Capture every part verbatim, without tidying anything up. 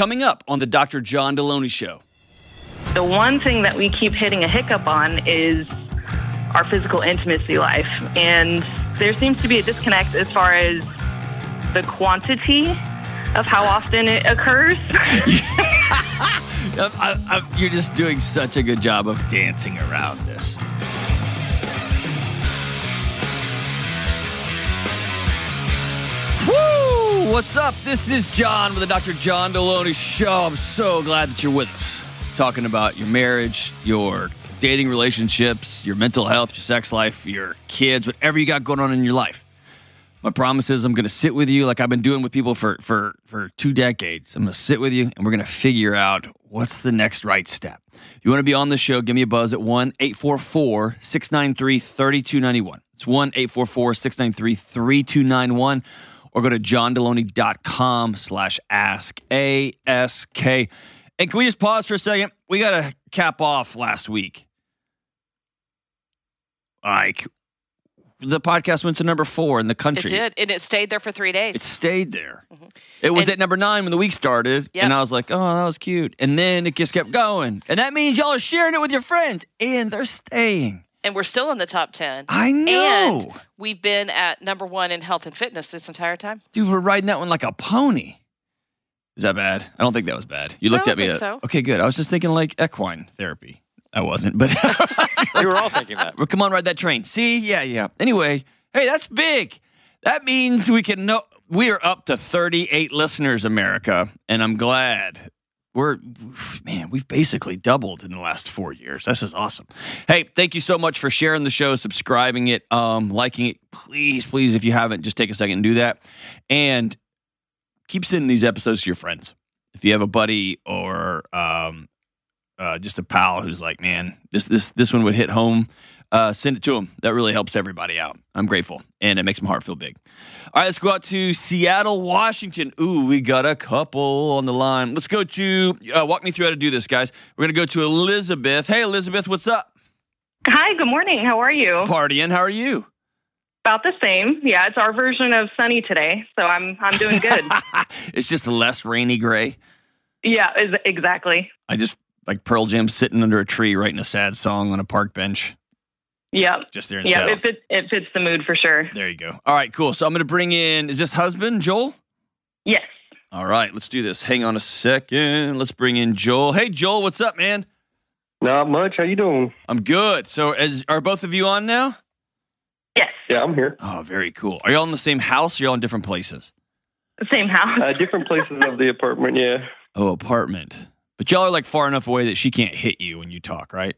coming up on the Doctor John Deloney Show. The one thing that we keep hitting a hiccup on is our physical intimacy life. And there seems to be a disconnect as far as the quantity of how often it occurs. I, I, you're just doing such a good job of dancing around this. Woo! What's up? This is John with the Doctor John Deloney Show. I'm so glad that you're with us. Talking about your marriage, your dating relationships, your mental health, your sex life, your kids, whatever you got going on in your life. My promise is I'm going to sit with you like I've been doing with people for, for, for two decades. I'm going to sit with you, and we're going to figure out what's the next right step. If you want to be on the show, give me a buzz at one eight four four, six nine three, three two nine one. It's one eight four four, six nine three, three two nine one, or go to johndeloney.com slash ask, A S K. And can we just pause for a second? We got to cap off last week. Like, the podcast went to number four in the country. It did, and it stayed there for three days. It stayed there. Mm-hmm. It was and, at number nine when the week started, yep. And I was like, oh, that was cute. And then it just kept going. And that means y'all are sharing it with your friends, and they're staying. And we're still in the top ten. I know. And we've been at number one in health and fitness this entire time. Dude, we're riding that one like a pony. Is that bad? I don't think that was bad. You looked I at me. don't think at, so. Okay, good. I was just thinking like equine therapy. I wasn't, but we were all thinking that. Well, come on, ride that train. See? Yeah, yeah. Anyway, hey, that's big. That means we can know we are up to thirty-eight listeners, America, and I'm glad. We're, man, we've basically doubled in the last four years. This is awesome. Hey, thank you so much for sharing the show, subscribing it, um, liking it. Please, please, if you haven't, just take a second and do that. And keep sending these episodes to your friends. If you have a buddy or um, uh, just a pal who's like, man, this this this one would hit home, uh, send it to them. That really helps everybody out. I'm grateful, and it makes my heart feel big. All right, let's go out to Seattle, Washington. Ooh, we got a couple on the line. Let's go to, uh, walk me through how to do this, guys. We're going to go to Elizabeth. Hey, Elizabeth, what's up? Hi, good morning. How are you? Partying. How are you? About the same. Yeah, it's our version of sunny today, so I'm I'm doing good. It's just less rainy gray. Yeah, exactly. I just, like Pearl Jam sitting under a tree writing a sad song on a park bench. Yeah. Just there in yeah, Seattle. it fits, it fits the mood for sure. There you go. All right, cool. So I'm going to bring in, is this husband, Joel? Yes. All right, let's do this. Hang on a second. Let's bring in Joel. Hey, Joel, what's up, man? Not much. How you doing? I'm good. So as, are both of you on now? Yes. Yeah, I'm here. Oh, very cool. Are y'all in the same house or y'all in different places? Same house. Uh, different places of the apartment, yeah. Oh, apartment. But y'all are like far enough away that she can't hit you when you talk, right?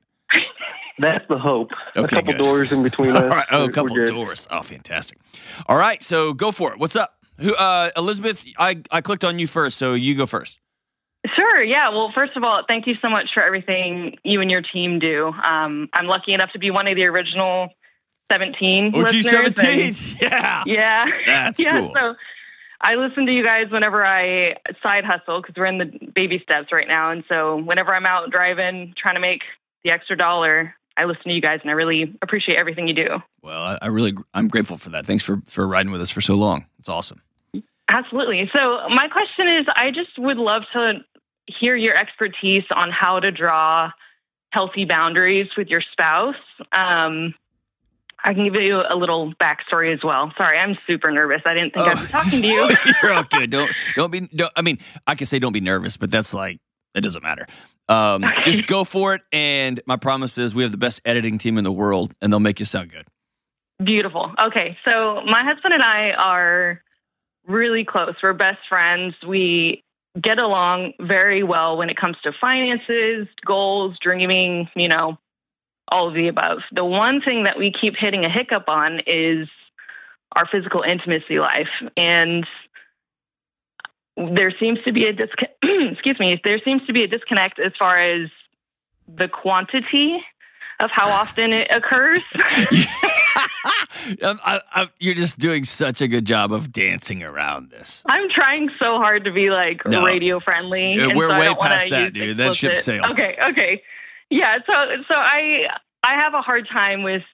That's the hope. Okay, a couple good. doors in between us. All right. Oh, a We're- couple we're good. doors. Oh, fantastic. All right, so go for it. What's up? Who? Uh, Elizabeth, I, I clicked on you first, so you go first. Sure. Yeah. Well, first of all, thank you so much for everything you and your team do. Um, I'm lucky enough to be one of the original seventeen O G listeners. seventeen? and- Yeah. Yeah. That's yeah, cool. So I listen to you guys whenever I side hustle because we're in the baby steps right now. And so whenever I'm out driving, trying to make the extra dollar, I listen to you guys and I really appreciate everything you do. Well, I, I really, I'm grateful for that. Thanks for, for riding with us for so long. It's awesome. Absolutely. So my question is, I just would love to hear your expertise on how to draw healthy boundaries with your spouse. Um, I can give you a little backstory as well. Sorry, I'm super nervous. I didn't think Oh. I'd be talking to you. You're okay. Don't, don't be, don't, I mean, I can say don't be nervous, but that's like, it doesn't matter. Um, Okay. Just go for it. And my promise is we have the best editing team in the world and they'll make you sound good. Beautiful. Okay, so my husband and I are really close. We're best friends. We get along very well when it comes to finances, goals, dreaming, you know, all of the above. The one thing that we keep hitting a hiccup on is our physical intimacy life. And there seems to be a disconnect, excuse me, there seems to be a disconnect as far as the quantity of how often it occurs. I, I, you're just doing such a good job of dancing around this. I'm trying so hard to be like No. radio friendly. Yeah, and we're so I way don't wanna past that, use dude. That ship explicit- sailed. Okay, okay. Yeah, so so I I have a hard time with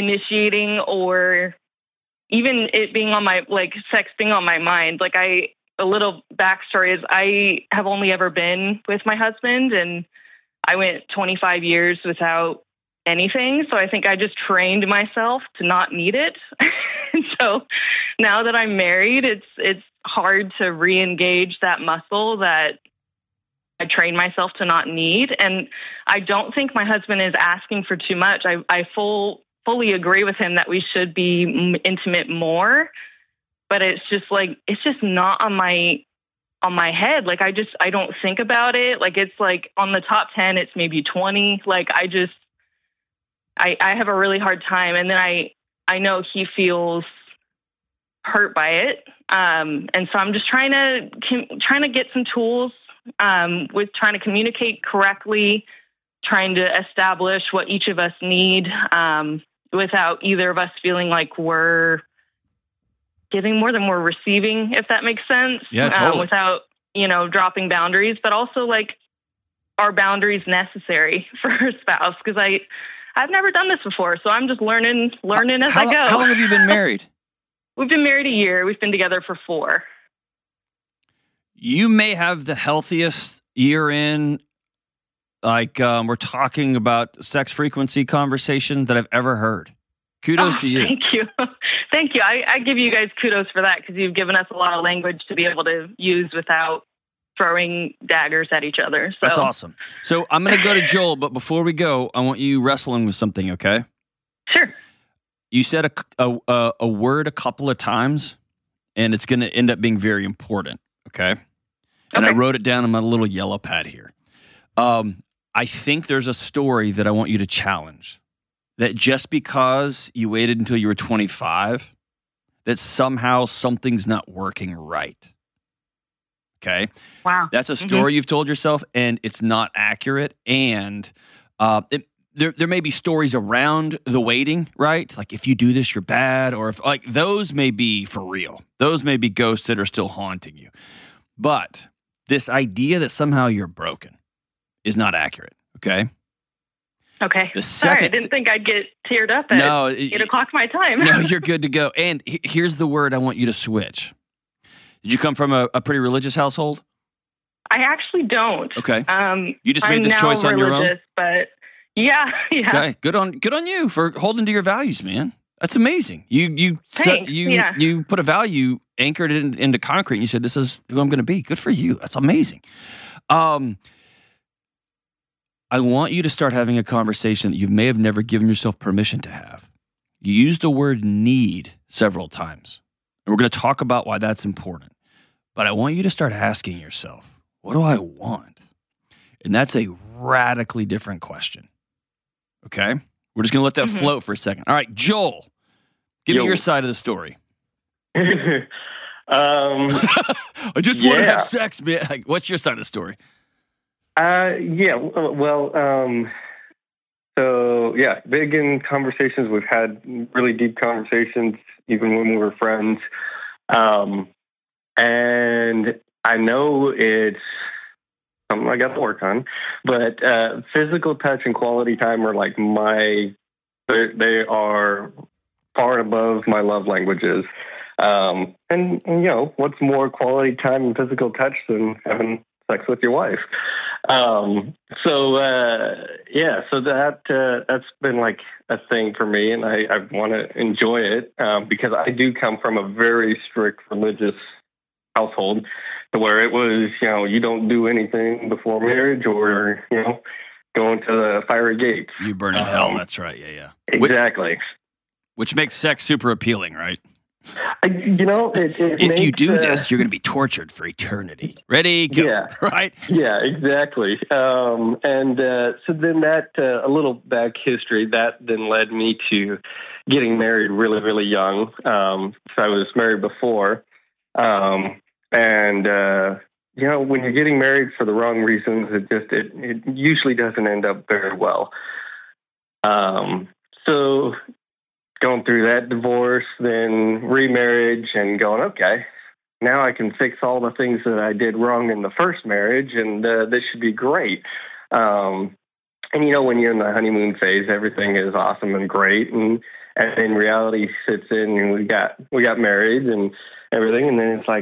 initiating or even it being on my like sex being on my mind. Like I a little backstory is I have only ever been with my husband, and I went twenty-five years without anything. So I think I just trained myself to not need it. So now that I'm married, it's it's hard to re-engage that muscle that I trained myself to not need. And I don't think my husband is asking for too much. I, I full fully agree with him that we should be intimate more, but it's just like, it's just not on my, on my head. Like, I just, I don't think about it. Like, it's like on the top ten, it's maybe twenty. Like, I just, I, I have a really hard time. And then I, I know he feels hurt by it. Um, and so I'm just trying to, trying to get some tools, um, with trying to communicate correctly, trying to establish what each of us need, um, without either of us feeling like we're giving more than we're receiving, if that makes sense. Yeah, totally. Um, without, you know, dropping boundaries, but also like, are boundaries necessary for a spouse? Because I, I've never done this before, so I'm just learning, learning as how, I go. How long have you been married? We've been married a year. We've been together for four. You may have the healthiest year in, like um, we're talking about sex frequency conversation that I've ever heard. Kudos oh, to you. Thank you. Thank you. I, I give you guys kudos for that because you've given us a lot of language to be able to use without throwing daggers at each other. So. That's awesome. So I'm going to go to Joel, but before we go, I want you wrestling with something, okay? Sure. You said a, a, a word a couple of times, and it's going to end up being very important, okay? And okay. I wrote it down on my little yellow pad here. Um, I think there's a story that I want you to challenge, that just because you waited until you were twenty-five, that somehow something's not working right. Okay? Wow. That's a story mm-hmm. you've told yourself, and it's not accurate. And uh, it, there, there may be stories around the waiting, right? Like, if you do this, you're bad. Or if, like, those may be for real. Those may be ghosts that are still haunting you. But this idea that somehow you're broken is not accurate, okay? Okay. The Sorry, second, I didn't think I'd get teared up at no, eight o'clock my time. No, you're good to go. And he, here's the word I want you to switch. Did you come from a, a pretty religious household? I actually don't. Okay. Um, you just made I'm this now choice on your own? But yeah, yeah. Okay. Good on good on you for holding to your values, man. That's amazing. You you Thanks. set, you yeah. you put a value anchored in, into concrete, and you said, this is who I'm going to be. Good for you. That's amazing. Um, I want you to start having a conversation that you may have never given yourself permission to have. You used the word need several times, and we're going to talk about why that's important. But I want you to start asking yourself, what do I want? And that's a radically different question. Okay? We're just going to let that mm-hmm. float for a second. All right, Joel, give Yo. me your side of the story. um, I just yeah. want to have sex, man. Like, what's your side of the story? Uh, yeah, well, um, so yeah, big in conversations. We've had really deep conversations, even when we were friends. Um, and I know it's something I got to work on, but, uh, physical touch and quality time are like my, they are far above my love languages. Um, and, and, you know, what's more quality time and physical touch than having sex with your wife? Um, so, uh, yeah, so that, uh, that's been like a thing for me, and I, I want to enjoy it, um, because I do come from a very strict religious household to where it was, you know, you don't do anything before marriage or, you know, going to the fiery gates. You burn in um, hell. That's right. Yeah. Yeah. Exactly. Which, which makes sex super appealing, right? I, you know, it, it if makes, you do uh, this, you're going to be tortured for eternity. Ready? Go. Yeah. Right? Yeah, exactly. Um, and uh, so then that, uh, a little back history, that then led me to getting married really, really young. Um, so I was married before. Um, and, uh, you know, when you're getting married for the wrong reasons, it just, it, it usually doesn't end up very well. Um, so... going through that divorce, then remarriage, and going, okay, now I can fix all the things that I did wrong in the first marriage, and uh, this should be great. Um, and, you know, when you're in the honeymoon phase, everything is awesome and great, and, and then reality sits in, and we got we got married and everything, and then it's like,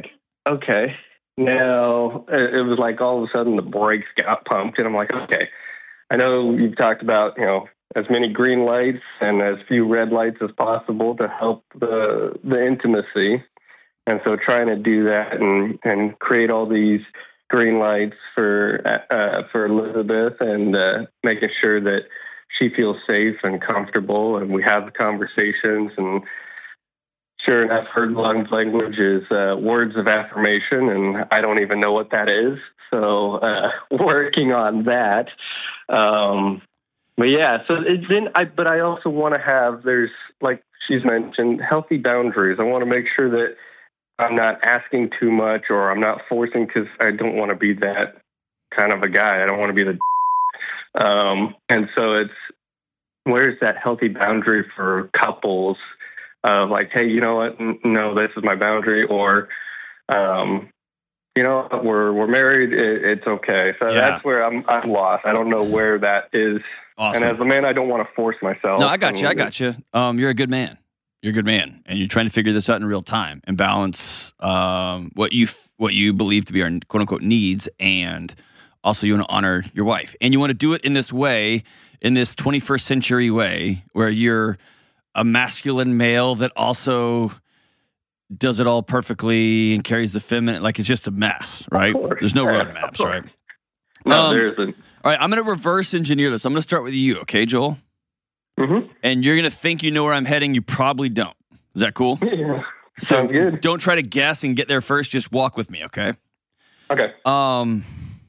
okay. Now, it it was like all of a sudden the brakes got pumped, and I'm like, okay, I know you've talked about, you know, as many green lights and as few red lights as possible to help the the intimacy. And so trying to do that and, and create all these green lights for uh, for Elizabeth and uh, making sure that she feels safe and comfortable, and we have the conversations. And sure enough, her love language is uh, words of affirmation, and I don't even know what that is. So uh, working on that. Um, but yeah, so it's been, I, but I also want to have, there's, like she's mentioned, healthy boundaries. I want to make sure that I'm not asking too much, or I'm not forcing, because I don't want to be that kind of a guy. I don't want to be the, um, and so it's, where's that healthy boundary for couples of like, hey, you know what? No, this is my boundary, or, um, you know, we're we're married. It, it's okay. So Yeah. that's where I'm I'm lost. I don't know where that is. Awesome. And as a man, I don't want to force myself. No, I got you. I And- got you. Um, you're a good man. You're a good man, and you're trying to figure this out in real time and balance um, what you f- what you believe to be our quote unquote needs, and also you want to honor your wife, and you want to do it in this way, in this twenty-first century way, where you're a masculine male that also does it all perfectly and carries the feminine. Like, it's just a mess, right? course. There's no Yeah, roadmaps, of course. right? No, Um, there isn't. All right, I'm going to reverse engineer this. I'm going to start with you, okay, Joel? Mm-hmm. And you're going to think you know where I'm heading. You probably don't. Is that cool? Yeah. So Sounds good. don't try to guess and get there first. Just walk with me, okay? Okay. Um,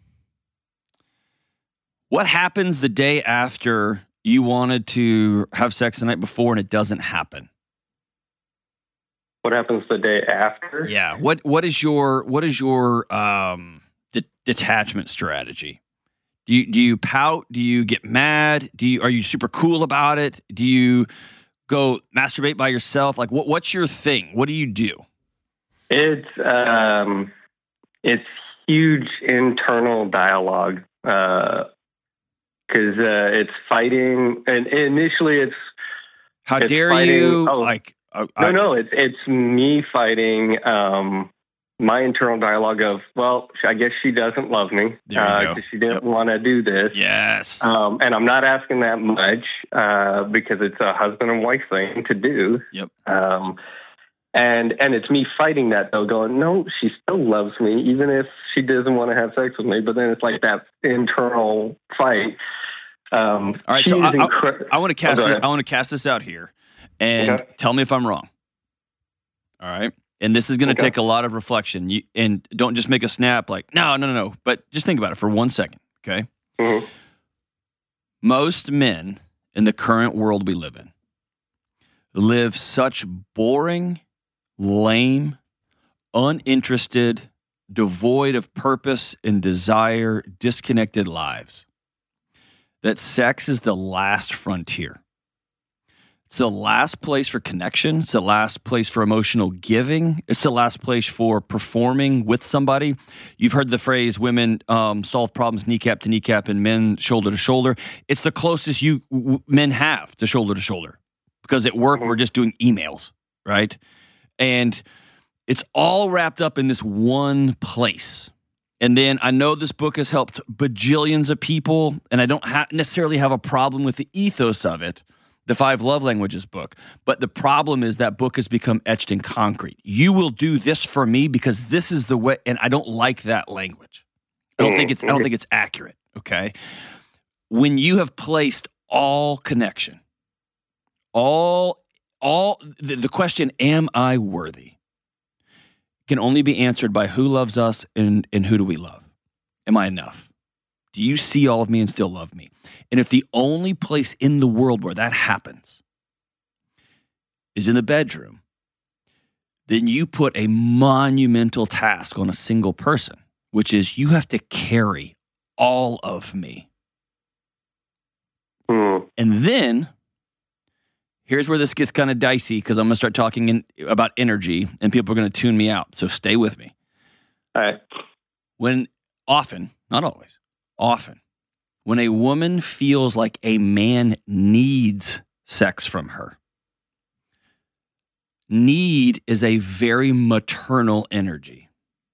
what happens the day after you wanted to have sex the night before and it doesn't happen? What happens the day after? Yeah. What What is your What is your um de- detachment strategy? Do you Do you pout? Do you get mad? Do you Are you super cool about it? Do you go masturbate by yourself? Like, what What's your thing? What do you do? It's um, it's huge internal dialogue because uh, it's fighting, and initially it's How It's dare fighting- you? oh. Like, uh, no, I- no, it's it's me fighting um, my internal dialogue of, well, I guess she doesn't love me There you go. because she didn't Yep. want to do this. Yes. Um, and I'm not asking that much uh, because it's a husband and wife thing to do. Yep. Um, and and it's me fighting that, though, going, no, she still loves me, even if she doesn't want to have sex with me. But then it's like that internal fight. Um, All right, she so is I- I- incre- I want to cast. Oh, go this, ahead. I want to cast this out here, and Okay. tell me if I'm wrong. All right, and this is going to Okay. take a lot of reflection. You, and don't just make a snap like, no, no, no, no. But just think about it for one second. Okay. Mhm. Most men in the current world we live in live such boring, lame, uninterested, devoid of purpose and desire, disconnected lives that sex is the last frontier. It's the last place for connection. It's the last place for emotional giving. It's the last place for performing with somebody. You've heard the phrase, women um, solve problems kneecap to kneecap and men shoulder to shoulder. It's the closest you w- men have to shoulder to shoulder, because at work we're just doing emails, right? And it's all wrapped up in this one place. And then I know this book has helped bajillions of people, and I don't ha- necessarily have a problem with the ethos of it, the Five Love Languages book. But the problem is that book has become etched in concrete. You will do this for me because this is the way, and I don't like that language. I don't think it's I don't think it's accurate, okay? When you have placed all connection, all all the, the question, am I worthy, can only be answered by who loves us and, and who do we love. Am I enough? Do you see all of me and still love me? And if the only place in the world where that happens is in the bedroom, then you put a monumental task on a single person, which is you have to carry all of me. Mm. And then here's where this gets kind of dicey, because I'm going to start talking in, about energy, and people are going to tune me out. So stay with me. All right. When often, not always, often, when a woman feels like a man needs sex from her, need is a very maternal energy.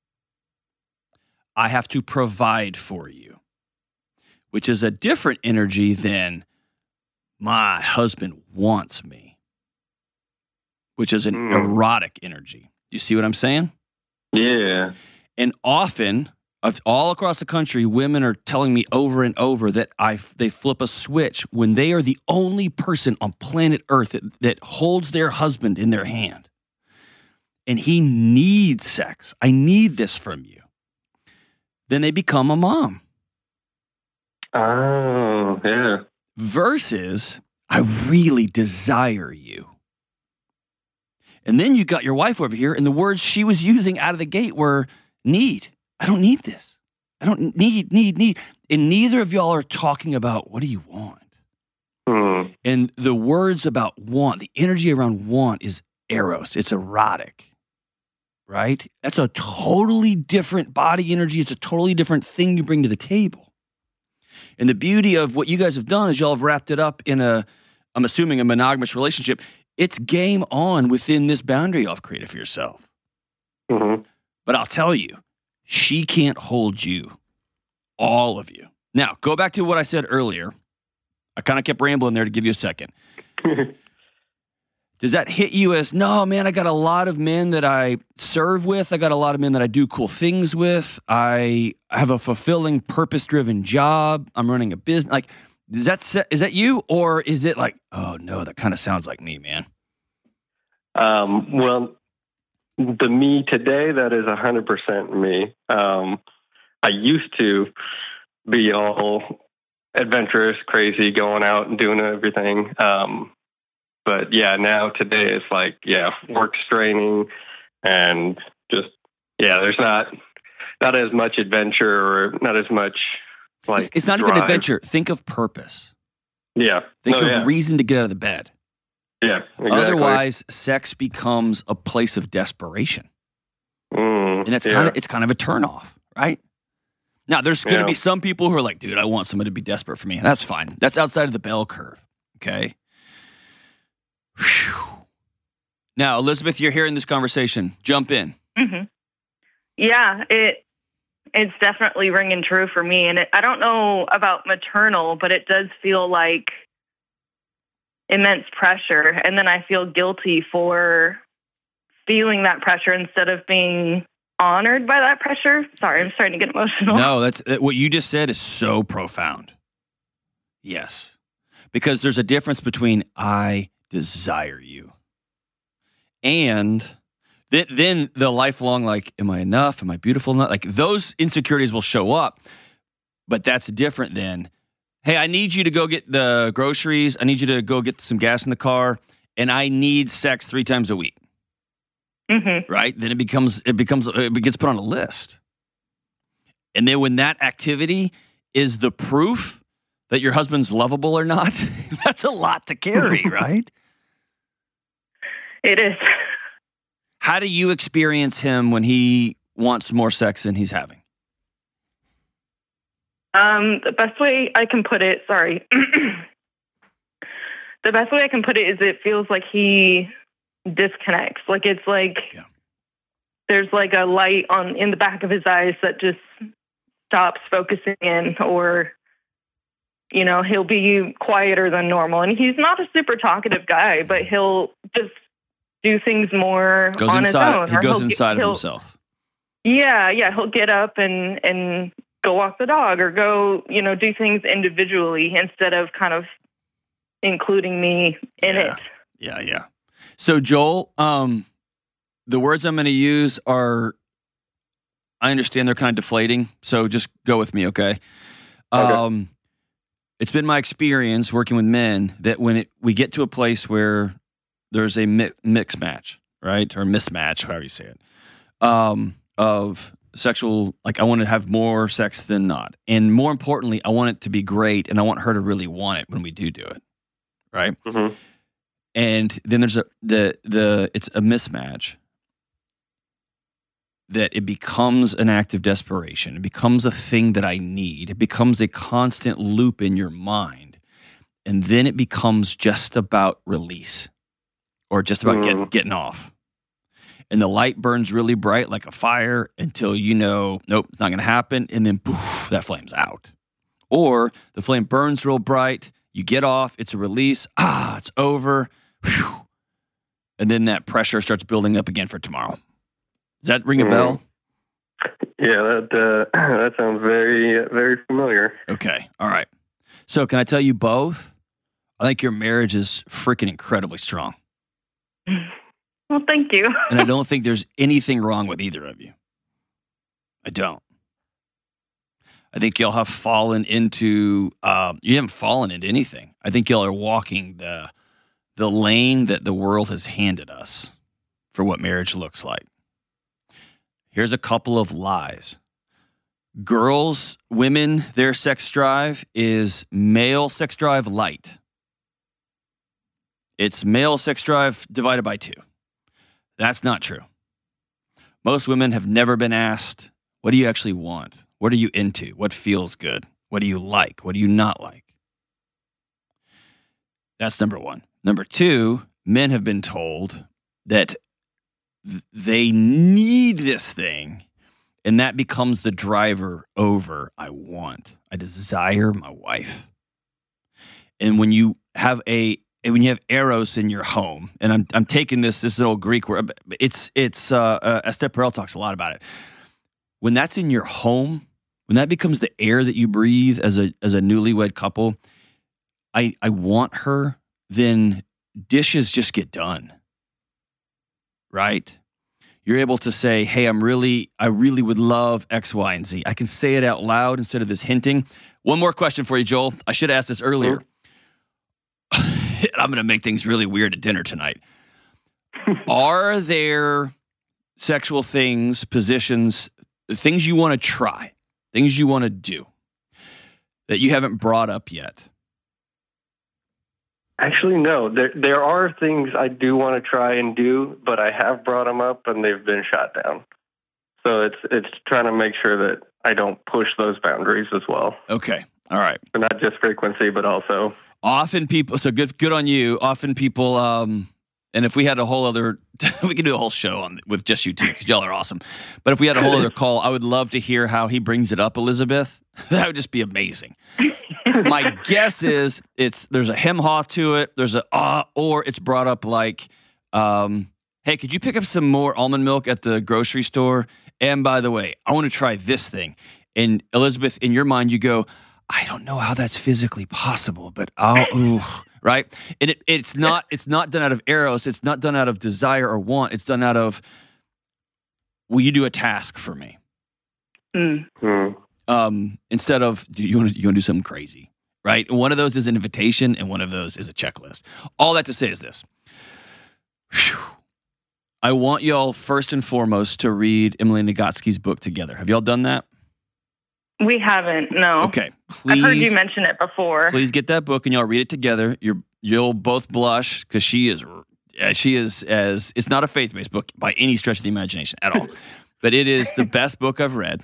I have to provide for you, which is a different energy than my husband wants me, which is an Mm. erotic energy. You see what I'm saying? Yeah. And often, of- all across the country, women are telling me over and over that I they flip a switch when they are the only person on planet Earth that, that holds their husband in their hand. And he needs sex. I need this from you. Then they become a mom. Oh, yeah. Versus, I really desire you. And then you got your wife over here, and the words she was using out of the gate were need. I don't need this. I don't need, need, need. And neither of y'all are talking about what do you want. Hmm. And the words about want, the energy around want is eros. It's erotic, right? That's a totally different body energy. It's a totally different thing you bring to the table. And the beauty of what you guys have done is y'all have wrapped it up in a, I'm assuming, a monogamous relationship. It's game on within this boundary y'all have created for yourself. Mm-hmm. But I'll tell you, she can't hold you, all of you. Now, go back to what I said earlier. I kind of kept rambling there to give you a second. Does that hit you as, no, man, I got a lot of men that I serve with. I got a lot of men that I do cool things with. I have a fulfilling, purpose-driven job. I'm running a business. Like, is that, is that you? Or is it like, oh, no, that kind of sounds like me, man? Um, well, the me today, that is one hundred percent me. Um, I used to be all adventurous, crazy, going out and doing everything. Um, but yeah, now today it's like, yeah, work straining and just, yeah, there's not, not as much adventure or not as much like, It's, it's not drive. even adventure. Think of purpose. Yeah. Think No, of yeah. reason to get out of the bed. Yeah. Exactly. Otherwise, sex becomes a place of desperation. Mm, And that's yeah. kind of, it's kind of a turnoff, right? Now, there's going to Yeah. be some people who are like, dude, I want someone to be desperate for me. That's fine. That's outside of the bell curve. Okay. Whew. Now, Elizabeth, you're hearing this conversation. Jump in. hmm Yeah, it it's definitely ringing true for me. And it, I don't know about maternal, but it does feel like immense pressure. And then I feel guilty for feeling that pressure instead of being honored by that pressure. Sorry, I'm starting to get emotional. No, that's that- what you just said is so profound. Yes. Because there's a difference between I desire you and th- then the lifelong, like, am I enough? Am I beautiful enough? Like, those insecurities will show up, but that's different than, hey, I need you to go get the groceries. I need you to go get some gas in the car, and I need sex three times a week. Mm-hmm. Right? Then it becomes, it becomes, it gets put on a list. And then when that activity is the proof that your husband's lovable or not, that's a lot to carry, right? It is. How do you experience him when he wants more sex than he's having? Um, the best way I can put it, sorry. The best way I can put it is it feels like he disconnects. Like it's like Yeah. there's like a light on in the back of his eyes that just stops focusing in, or you know, he'll be quieter than normal. And he's not a super talkative guy, but he'll just do things more Goes on inside, his own. he or goes he'll get- inside of he'll- himself. Yeah, yeah, he'll get up and and go walk the dog or go, you know, do things individually instead of kind of including me in Yeah. it. Yeah, yeah. So Joel, um, the words I'm going to use are, I understand they're kind of deflating, so just go with me, okay? Okay. Um, it's been my experience working with men that when it, we get to a place where there's a mi- mix match, right, or mismatch, however you say it, um, of sexual, like I want to have more sex than not, and more importantly, I want it to be great, and I want her to really want it when we do do it, right? Mm-hmm. And then there's a the the it's a mismatch that it becomes an act of desperation. It becomes a thing that I need. It becomes a constant loop in your mind. And then it becomes just about release or just about Mm. get, getting off. And the light burns really bright like a fire until you know, nope, it's not going to happen. And then poof, that flame's out. Or the flame burns real bright. You get off. It's a release. Ah, it's over. Whew. And then that pressure starts building up again for tomorrow. Does that ring a Mm. bell? Yeah, that uh, that sounds very very familiar. Okay. All right. So can I tell you both? I think your marriage is freaking incredibly strong. Well, thank you. And I don't think there's anything wrong with either of you. I don't. I think y'all have fallen into, um, you haven't fallen into anything. I think y'all are walking the the lane that the world has handed us for what marriage looks like. Here's a couple of lies. Girls, women, their sex drive is male sex drive light. It's male sex drive divided by two. That's not true. Most women have never been asked, what do you actually want? What are you into? What feels good? What do you like? What do you not like? That's number one. Number two, men have been told that th- they need this thing, and that becomes the driver over I want. I desire my wife. And when you have a and when you have eros in your home, and I'm I'm taking this this little Greek word, it's it's uh, uh, Esther Perel talks a lot about it. When that's in your home, when that becomes the air that you breathe as a as a newlywed couple, I I want her. Then dishes just get done, right? You're able to say, hey, I'm really, I really would love X, Y, and Z. I can say it out loud instead of this hinting. One more question for you, Joel. I should have asked this earlier. I'm going to make things really weird at dinner tonight. Are there sexual things, positions, things you want to try, things you want to do that you haven't brought up yet? Actually, no. There there are things I do want to try and do, but I have brought them up and they've been shot down. So it's it's trying to make sure that I don't push those boundaries as well. Okay. All right. So not just frequency, but also. Often people, so good good on you. Often people, um, and if we had a whole other, we could do a whole show on with just you two because y'all are awesome. But if we had a whole other call, I would love to hear how he brings it up, Elizabeth. That would just be amazing. My guess is it's there's a hem haw to it. There's a ah, or it's brought up like, um, hey, could you pick up some more almond milk at the grocery store? And by the way, I want to try this thing. And Elizabeth, in your mind, you go, I don't know how that's physically possible, but I'll, ooh, right? And it, it's not it's not done out of eros. It's not done out of desire or want. It's done out of, will you do a task for me? Mm. Hmm. Um, instead of, do you want to you want to do something crazy, right? And one of those is an invitation, and one of those is a checklist. All that to say is this. Whew. I want y'all first and foremost to read Emily Nagoski's book together. Have y'all done that? We haven't, no. Okay, please. I've heard you mention it before. Please get that book and y'all read it together. You're you'll both blush because she is she is as it's not a faith-based book by any stretch of the imagination at all, but it is the best book I've read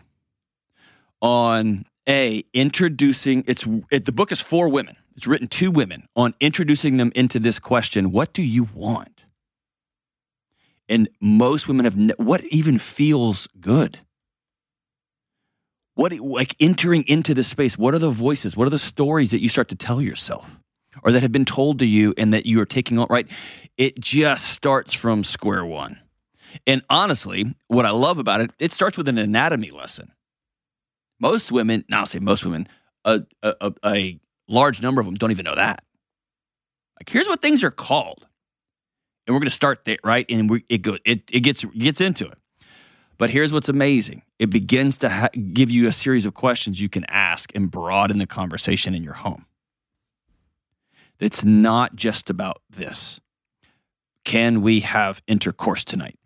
on a introducing. It's it, the book is for women. It's written to women on introducing them into this question: what do you want? And most women have ne- what even feels good. What, like entering into this space, what are the voices? What are the stories that you start to tell yourself or that have been told to you and that you are taking on, right? It just starts from square one. And honestly, what I love about it, it starts with an anatomy lesson. Most women, now I'll say most women, a, a, a large number of them don't even know that. Like, here's what things are called. And we're going to start there, right? And we, it, go, it, it gets gets into it. But here's what's amazing. It begins to ha- give you a series of questions you can ask and broaden the conversation in your home. It's not just about this. Can we have intercourse tonight?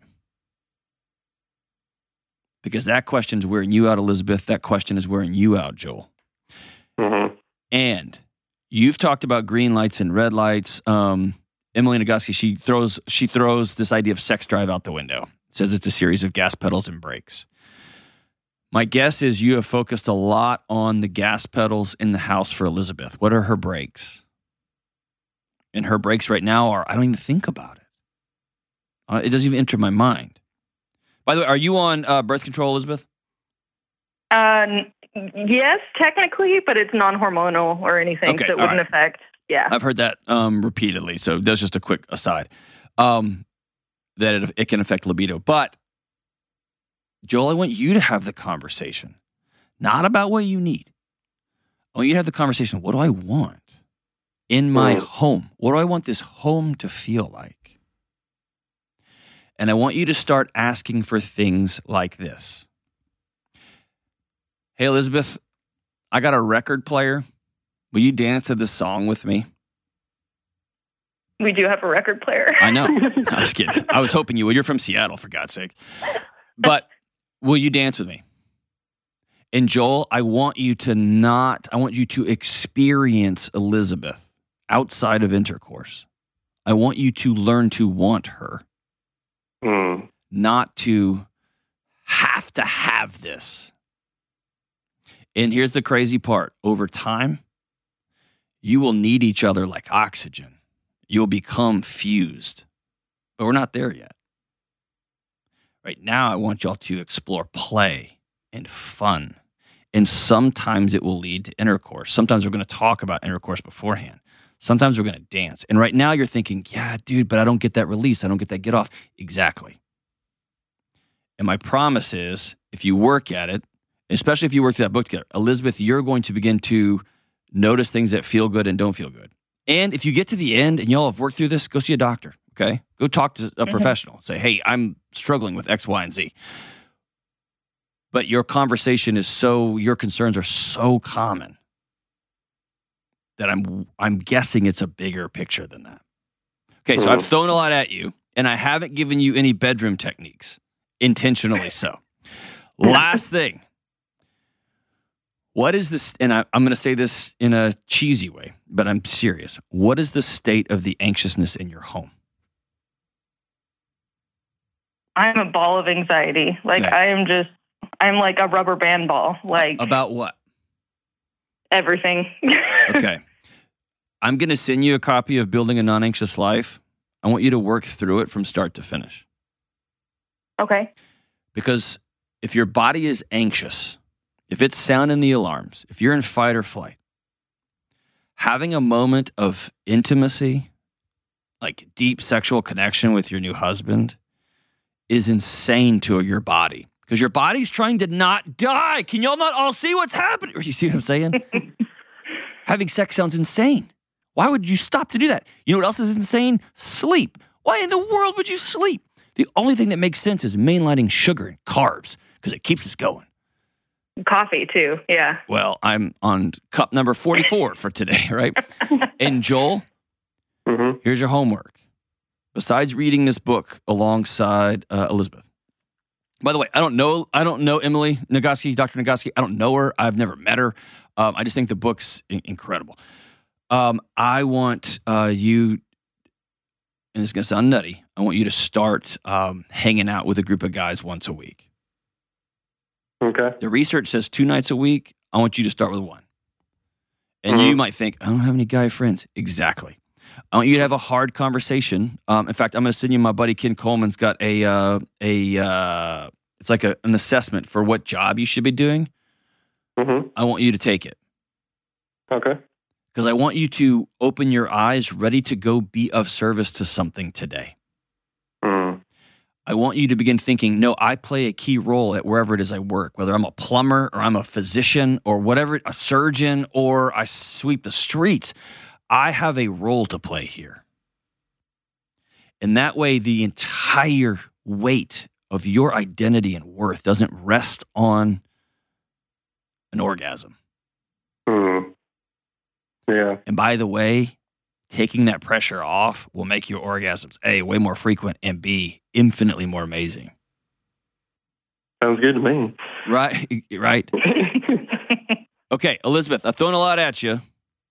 Because that question is wearing you out, Elizabeth. That question is wearing you out, Joel. Mm-hmm. And you've talked about green lights and red lights. Um, Emily Nagoski, she throws she throws this idea of sex drive out the window. Says it's a series of gas pedals and brakes. My guess is you have focused a lot on the gas pedals in the house for Elizabeth. What are her brakes? And her brakes right now are, I don't even think about it. Uh, it doesn't even enter my mind. By the way, are you on uh, birth control, Elizabeth? Uh, yes, technically, but it's non-hormonal or anything, Okay, so it all wouldn't right. affect. Yeah. I've heard that um, repeatedly, so that's just a quick aside. Um, that it, it can affect libido. But, Joel, I want you to have the conversation, not about what you need. I want you to have the conversation, what do I want in my Mm. home? What do I want this home to feel like? And I want you to start asking for things like this. Hey, Elizabeth, I got a record player. Will you dance to this song with me? We do have a record player. I know. I'm just kidding. I was hoping you would. You're from Seattle, for God's sake. But will you dance with me? And Joel, I want you to not, I want you to experience Elizabeth outside of intercourse. I want you to learn to want her, Mm. not to have to have this. And here's the crazy part. Over time, you will need each other like oxygen. You'll become fused. But we're not there yet. Right now, I want y'all to explore play and fun. And sometimes it will lead to intercourse. Sometimes we're going to talk about intercourse beforehand. Sometimes we're going to dance. And right now you're thinking, yeah, dude, but I don't get that release. I don't get that get off. Exactly. And my promise is, if you work at it, especially if you work through that book together, Elizabeth, you're going to begin to notice things that feel good and don't feel good. And if you get to the end and y'all have worked through this, go see a doctor, okay? Go talk to a Mm-hmm. professional. Say, hey, I'm struggling with X, Y, and Z. But your conversation is so, your concerns are so common that I'm I'm guessing it's a bigger picture than that. Okay, so I've thrown a lot at you, and I haven't given you any bedroom techniques, intentionally so. Last thing. What is this, and I, I'm going to say this in a cheesy way, but I'm serious. What is the state of the anxiousness in your home? I'm a ball of anxiety. Like, Okay. I am just, I'm like a rubber band ball. Like, About what? everything. Okay. I'm going to send you a copy of Building a Non-Anxious Life. I want you to work through it from start to finish. Okay. Because if your body is anxious, if it's sounding the alarms, if you're in fight or flight, having a moment of intimacy, like deep sexual connection with your new husband, is insane to your body. Because your body's trying to not die. Can y'all not all see what's happening? You see what I'm saying? Having sex sounds insane. Why would you stop to do that? You know what else is insane? Sleep. Why in the world would you sleep? The only thing that makes sense is mainlining sugar and carbs because it keeps us going. Coffee, too. Yeah. Well, I'm on cup number forty-four for today, right? And Joel, Mm-hmm. here's your homework. Besides reading this book alongside uh, Elizabeth. By the way, I don't know. I don't know Emily Nagoski, Doctor Nagoski. I don't know her. I've never met her. Um, I just think the book's in- incredible. Um, I want uh, you, and this is going to sound nutty, I want you to start um, hanging out with a group of guys once a week. Okay. The research says two nights a week. I want you to start with one. And Mhm. you might think, I don't have any guy friends. Exactly. I want you to have a hard conversation. Um, in fact, I'm going to send you my buddy Ken Coleman's got a, uh, a uh, it's like a, an assessment for what job you should be doing. Mm-hmm. I want you to take it. Okay. Because I want you to open your eyes, ready to go be of service to something today. Mm. I want you to begin thinking, no, I play a key role at wherever it is I work, whether I'm a plumber or I'm a physician or whatever, a surgeon, or I sweep the streets. I have a role to play here. And that way, the entire weight of your identity and worth doesn't rest on an orgasm. Mm. Yeah. And by the way, taking that pressure off will make your orgasms, A, way more frequent, and B, infinitely more amazing. Sounds good to me. Right? Right? Okay, Elizabeth, I've thrown a lot at you.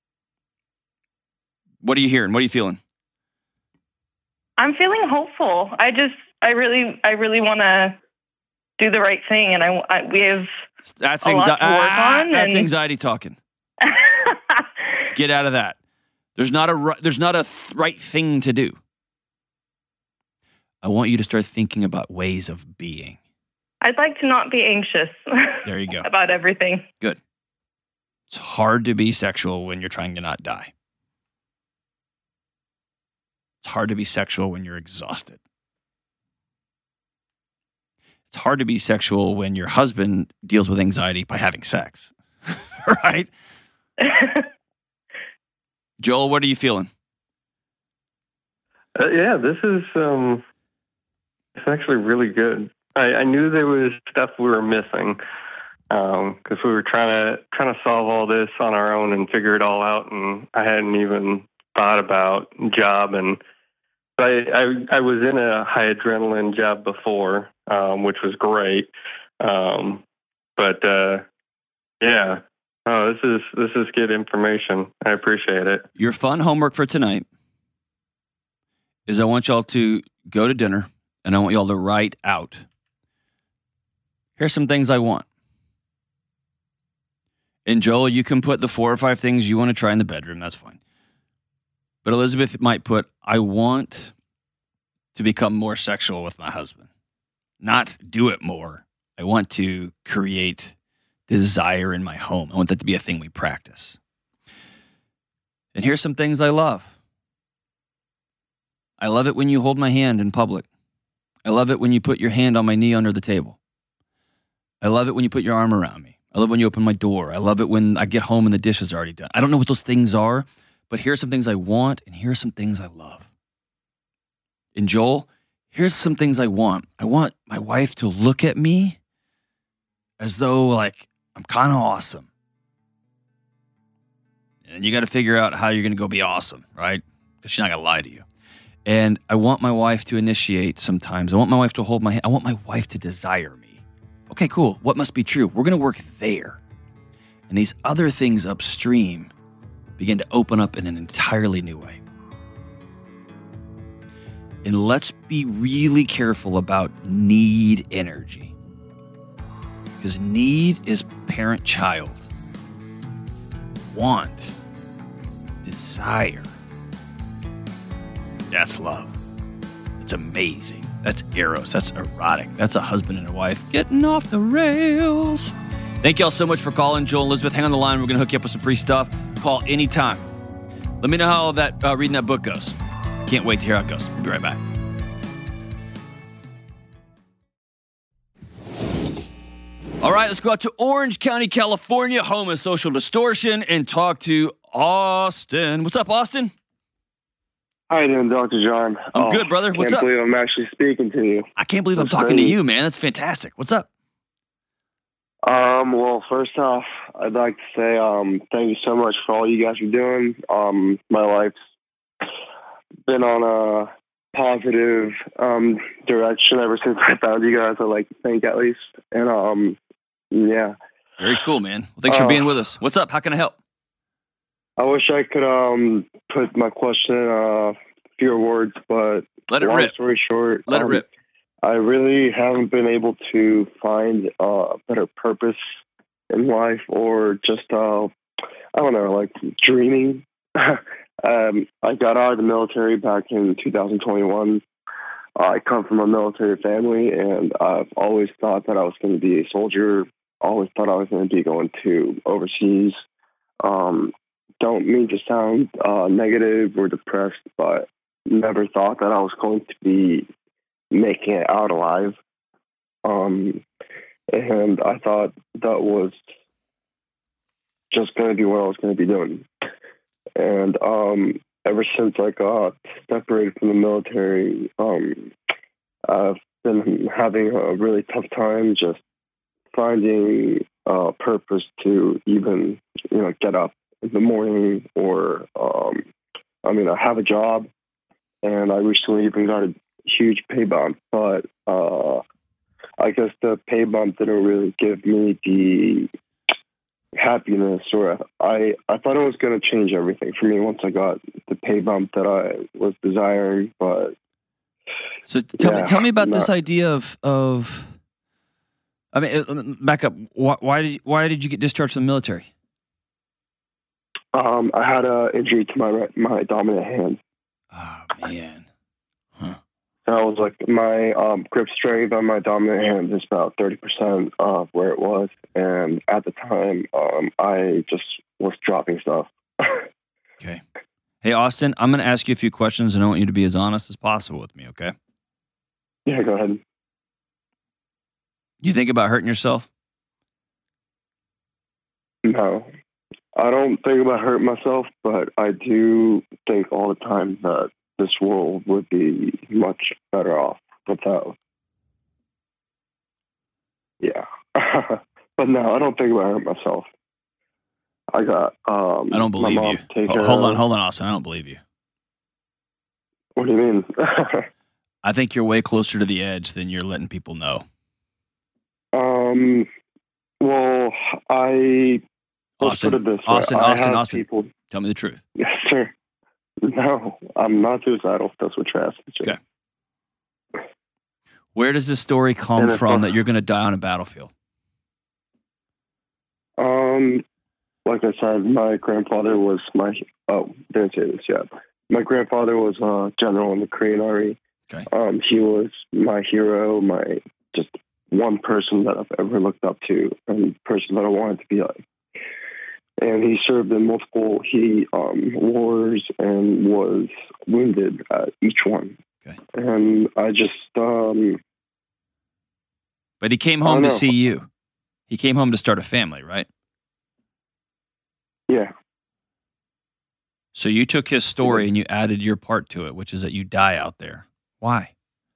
What are you hearing? What are you feeling? I'm feeling hopeful. I just, I really, I really want to do the right thing, and I, I we have That's, a lot anxi- to work ah, on, that's and- anxiety talking. Get out of that. There's not a ri- there's not a th- right thing to do. I want you to start thinking about ways of being. I'd like to not be anxious There you go. about everything. Good. It's hard to be sexual when you're trying to not die. It's hard to be sexual when you're exhausted. It's hard to be sexual when your husband deals with anxiety by having sex. Right? Joel, what are you feeling? Uh, yeah, this is um, it's actually really good. I, I knew there was stuff we were missing because um, we were trying to trying to solve all this on our own and figure it all out, and I hadn't even thought about job. And so I I, I was in a high adrenaline job before, um, which was great, um, but uh, yeah. Oh, this is this is good information. I appreciate it. Your fun homework for tonight is I want y'all to go to dinner and I want y'all to write out, here's some things I want. And Joel, you can put the four or five things you want to try in the bedroom. That's fine. But Elizabeth might put, I want to become more sexual with my husband. Not do it more. I want to create desire in my home. I want that to be a thing we practice. And here's some things I love. I love it when you hold my hand in public. I love it when you put your hand on my knee under the table. I love it when you put your arm around me. I love when you open my door. I love it when I get home and the dishes are already done. I don't know what those things are, but here's some things I want and here's some things I love. And Joel, here's some things I want. I want my wife to look at me as though like I'm kind of awesome. And you got to figure out how you're going to go be awesome, right? Because she's not going to lie to you. And I want my wife to initiate sometimes. I want my wife to hold my hand. I want my wife to desire me. Okay, cool. What must be true? We're going to work there. And these other things upstream begin to open up in an entirely new way. And let's be really careful about need energy. Because need is parent-child. Want, desire. That's love. It's amazing. That's eros. That's erotic. That's a husband and a wife getting off the rails. Thank y'all so much for calling. Joel and Elizabeth, hang on the line. We're going to hook you up with some free stuff. Call anytime. Let me know how that uh, reading that book goes. I can't wait to hear how it goes. We'll be right back. All right, let's go out to Orange County, California, home of Social Distortion, and talk to Austin. What's up, Austin? How you doing, Doctor John? I'm oh, good, brother. What's can't up? believe I'm actually speaking to you. I can't believe I'm That's talking great. to you, man. That's fantastic. What's up? Um, well, first off, I'd like to say um, thank you so much for all you guys are doing. Um, my life's been on a positive um, direction ever since I found you guys. I'd like to thank at least. And um, yeah. Very cool, man. Well, thanks for Uh, being with us. What's up? How can I help? I wish I could um, put my question in a few words, but Let it long rip. story short, Let it um, rip. I really haven't been able to find uh, a better purpose in life, or just uh, I don't know, like dreaming. um, I got out of the military back in two thousand twenty-one. Uh, I come from a military family, and I've always thought that I was going to be a soldier. Always thought I was going to be going to overseas. Um, don't mean to sound uh, negative or depressed, but never thought that I was going to be making it out alive. Um, and I thought that was just going to be what I was going to be doing. And um, ever since I got separated from the military, um, I've been having a really tough time just finding a purpose to even, you know, get up in the morning, or, um, I mean, I have a job, and I recently even got a huge pay bump, but uh, I guess the pay bump didn't really give me the happiness, or I, I thought it was going to change everything for me once I got the pay bump that I was desiring, but So tell yeah, me, tell me about not- this idea of of. I mean, uh, back up. Why, why did you, why did you get discharged from the military? Um, I had an injury to my right- my dominant hand. Oh man. Huh. I was like, my um, grip strength on my dominant hand is about thirty percent of where it was. And at the time, um, I just was dropping stuff. Okay. Hey, Austin, I'm going to ask you a few questions, and I want you to be as honest as possible with me, okay? Yeah, go ahead. You think about hurting yourself? No. I don't think about hurting myself, but I do think all the time that this world would be much better off without. Yeah. But no, I don't think about hurting myself. I got um I don't my believe mom you. to take Ho- care Hold on, of. hold on, Austin. I don't believe you. What do you mean? I think you're way closer to the edge than you're letting people know. um well, I let's Austin, put it this way. Austin, I Austin, have Austin. people. Tell me the truth. Yes, sir. No, I'm not suicidal, if that's what you're asking. Sir. Okay. Where does this story come And it's from not- that you're going to die on a battlefield? Um, like I said, my grandfather was my, oh, didn't say this yet. My grandfather was a general in the Korean Army. Okay. Um, he was my hero, my, just one person that I've ever looked up to and person that I wanted to be like. And he served in multiple he um, wars and was wounded at each one. Okay. And I just, um, But he came I home don't to know. see you. He came home to start a family, right? yeah. So you took his story and you added your part to it, which is that you die out there. Why?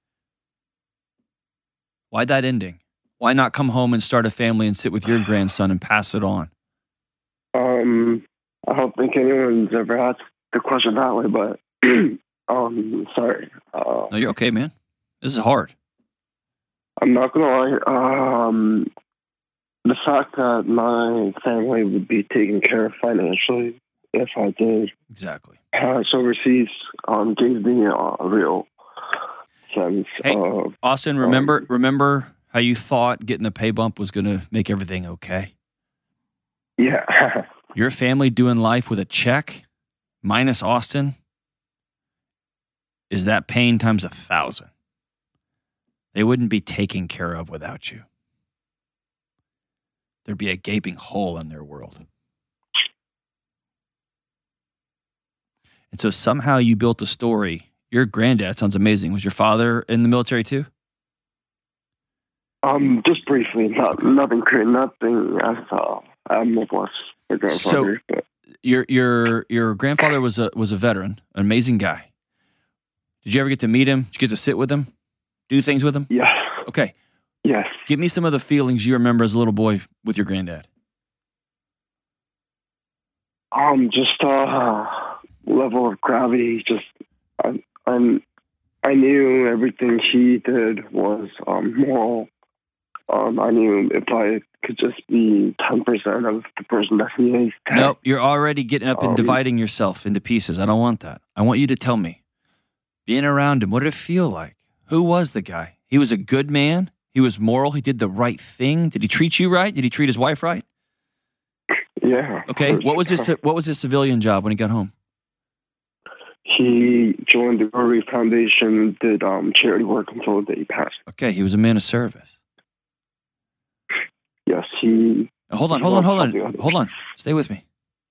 Why that ending? Why not come home and start a family and sit with your grandson and pass it on? Um, I don't think anyone's ever asked the question that way, but um, sorry. Uh, No, you're okay, man. This is hard. I'm not gonna lie. Um, the fact that my family would be taken care of financially if I did Exactly. pass overseas um, gave me a real sense Hey. of. Austin, remember Um, remember how you thought getting the pay bump was going to make everything okay? Yeah. Your family doing life with a check minus Austin is that pain times a thousand. They wouldn't be taken care of without you. There'd be a gaping hole in their world. And so somehow you built a story. Your granddad sounds amazing. Was your father in the military too? um, just briefly, not Okay. nothing crazy, nothing as uh, admirable as my grandfather. but Your your your grandfather was a was a veteran, an amazing guy. Did you ever get to meet him? Did you get to sit with him? Do things with him? yes, Okay. yes. Give me some of the feelings you remember as a little boy with your granddad. Um, just uh, level of gravity. Just I, I'm, I knew everything he did was um, moral. Um, I knew if I could just be ten percent of the person that he is. Nope, you're already getting up and Um, dividing yourself into pieces. I don't want that. I want you to tell me, being around him, what did it feel like? Who was the guy? He was a good man. He was moral. He did the right thing. Did he treat you right? Did he treat his wife right? Yeah. of Okay. course. What was his What was his civilian job when he got home? He joined the Rotary Foundation, did um, charity work until the day he passed. Okay, he was a man of service. Yes, he. Now, hold on, hold on, hold on, hold on. Stay with me.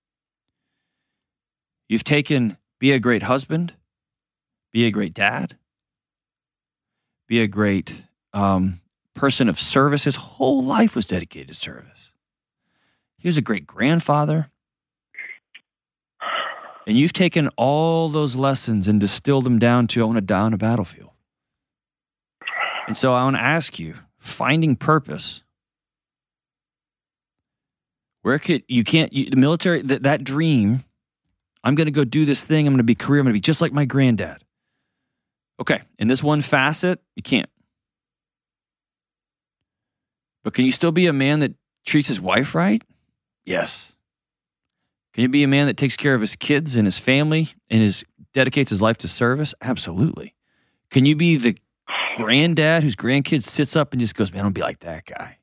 You've taken be a great husband, be a great dad, be a great um, person of service. His whole life was dedicated to service. He was a great grandfather. And you've taken all those lessons and distilled them down to, I want to die on a battlefield. And so I want to ask you, finding purpose, where could, you can't, you, the military, that, that dream, I'm going to go do this thing, I'm going to be career, I'm going to be just like my granddad. Okay, in this one facet, you can't. But can you still be a man that treats his wife right? Yes. Can you be a man that takes care of his kids and his family and his dedicates his life to service? Absolutely. Can you be the granddad whose grandkid sits up and just goes, man, I don't be like that guy?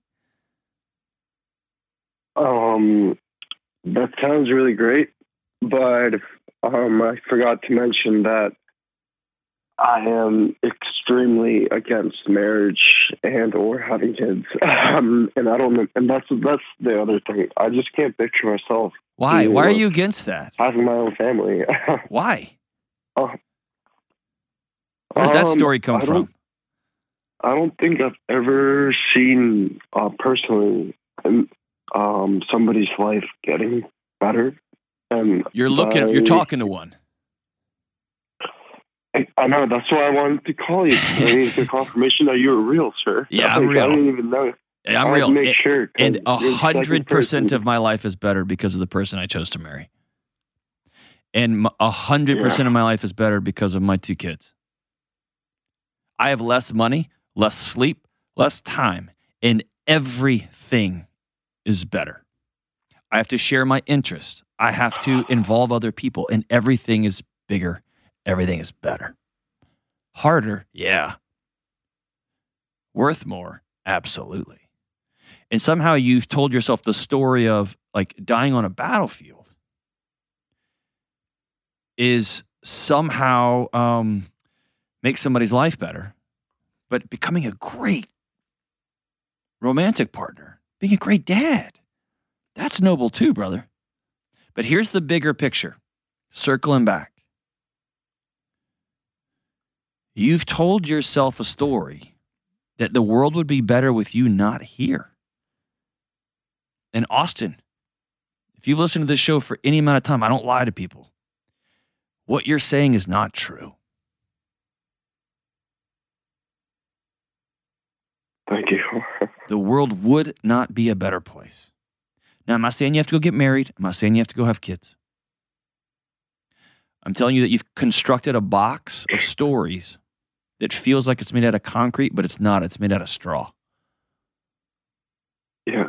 Um, that sounds really great, but um, I forgot to mention that I am extremely against marriage and or having kids, um, and I don't. And that's that's the other thing. I just can't picture myself. Why? being Why are able you to against that? having my own family? Why? Uh, Where does that um, story come I from? don't- I don't think I've ever seen uh, personally um, somebody's life getting better. And You're looking. by- You're talking to one. I, I know, that's why I wanted to call you. I need the confirmation that you were real, sir. Yeah, Like, I'm real. I didn't even know. I'm I wanted real. to make And- sure. 'cause And a you're the second hundred percent person. of my life is better because of the person I chose to marry. And m- a hundred percent of my life is better because of my two kids. I have less money, less sleep, less time, and everything is better. I have to share my interests. I have to involve other people, and everything is bigger. Everything is better. Harder, yeah. Worth more, absolutely. And somehow you've told yourself the story of like dying on a battlefield is somehow um, make somebody's life better, but becoming a great romantic partner, being a great dad, that's noble too, brother. But here's the bigger picture, circling back. You've told yourself a story that the world would be better with you not here. And Austin, if you've listened to this show for any amount of time, I don't lie to people. What you're saying is not true. Thank you. The world would not be a better place. Now, I'm not saying you have to go get married. I'm not saying you have to go have kids. I'm telling you that you've constructed a box of stories that feels like it's made out of concrete, but it's not. It's made out of straw. Yeah.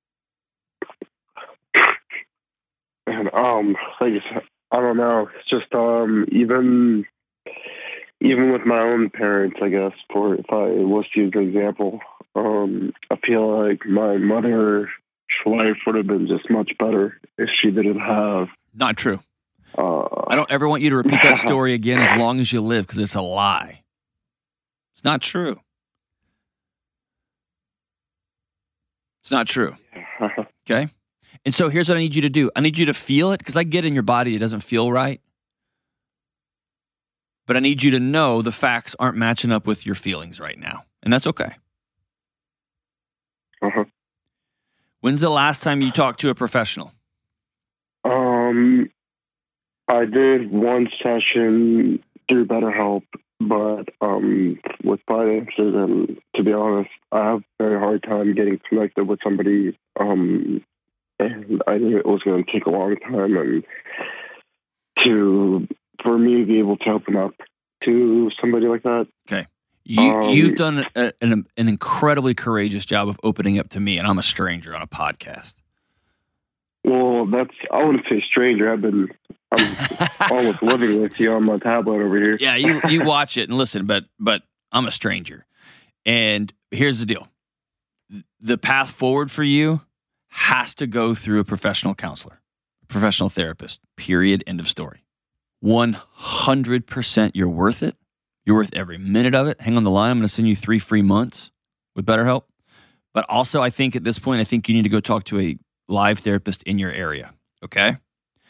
And um, like I said, I don't know. It's just um, even even with my own parents, I guess. For if I was to use an example, um, I feel like my mother's life would have been just much better if she didn't have. Not true. Uh, I don't ever want you to repeat that story again as long as you live because it's a lie. It's not true. It's not true. Okay? And so here's what I need you to do. I need you to feel it because I get in your body it doesn't feel right. But I need you to know the facts aren't matching up with your feelings right now. And that's okay. uh-huh. When's the last time you talked to a professional? Um, I did one session through BetterHelp, but um, with finances, and to be honest, I have a very hard time getting connected with somebody. Um, and I knew it was going to take a long time, and to for me to be able to open up to somebody like that. Okay. You, Um, you've done a, an, an incredibly courageous job of opening up to me, and I'm a stranger on a podcast. Well, that's I wouldn't say stranger. I've been I'm almost living with you on my tablet over here. Yeah, you you watch it and listen, but but I'm a stranger. And here's the deal. The path forward for you has to go through a professional counselor, a professional therapist, period, end of story. one hundred percent you're worth it. You're worth every minute of it. Hang on the line. I'm going to send you three free months with BetterHelp. But also, I think at this point, I think you need to go talk to a live therapist in your area, okay?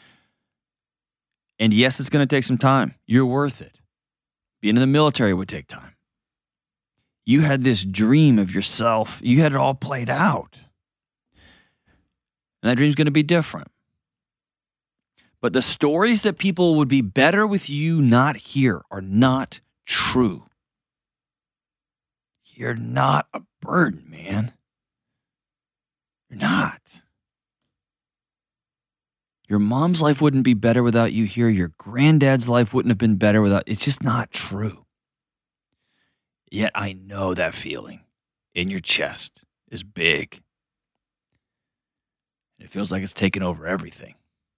And yes, it's going to take some time. You're worth it. Being in the military would take time. You had this dream of yourself. You had it all played out. And that dream's going to be different. But the stories that people would be better with you not here are not true. You're not a burden, man. You're not. Your mom's life wouldn't be better without you here. Your granddad's life wouldn't have been better without. It's just not true. Yet I know that feeling in your chest is big. It feels like it's taken over everything.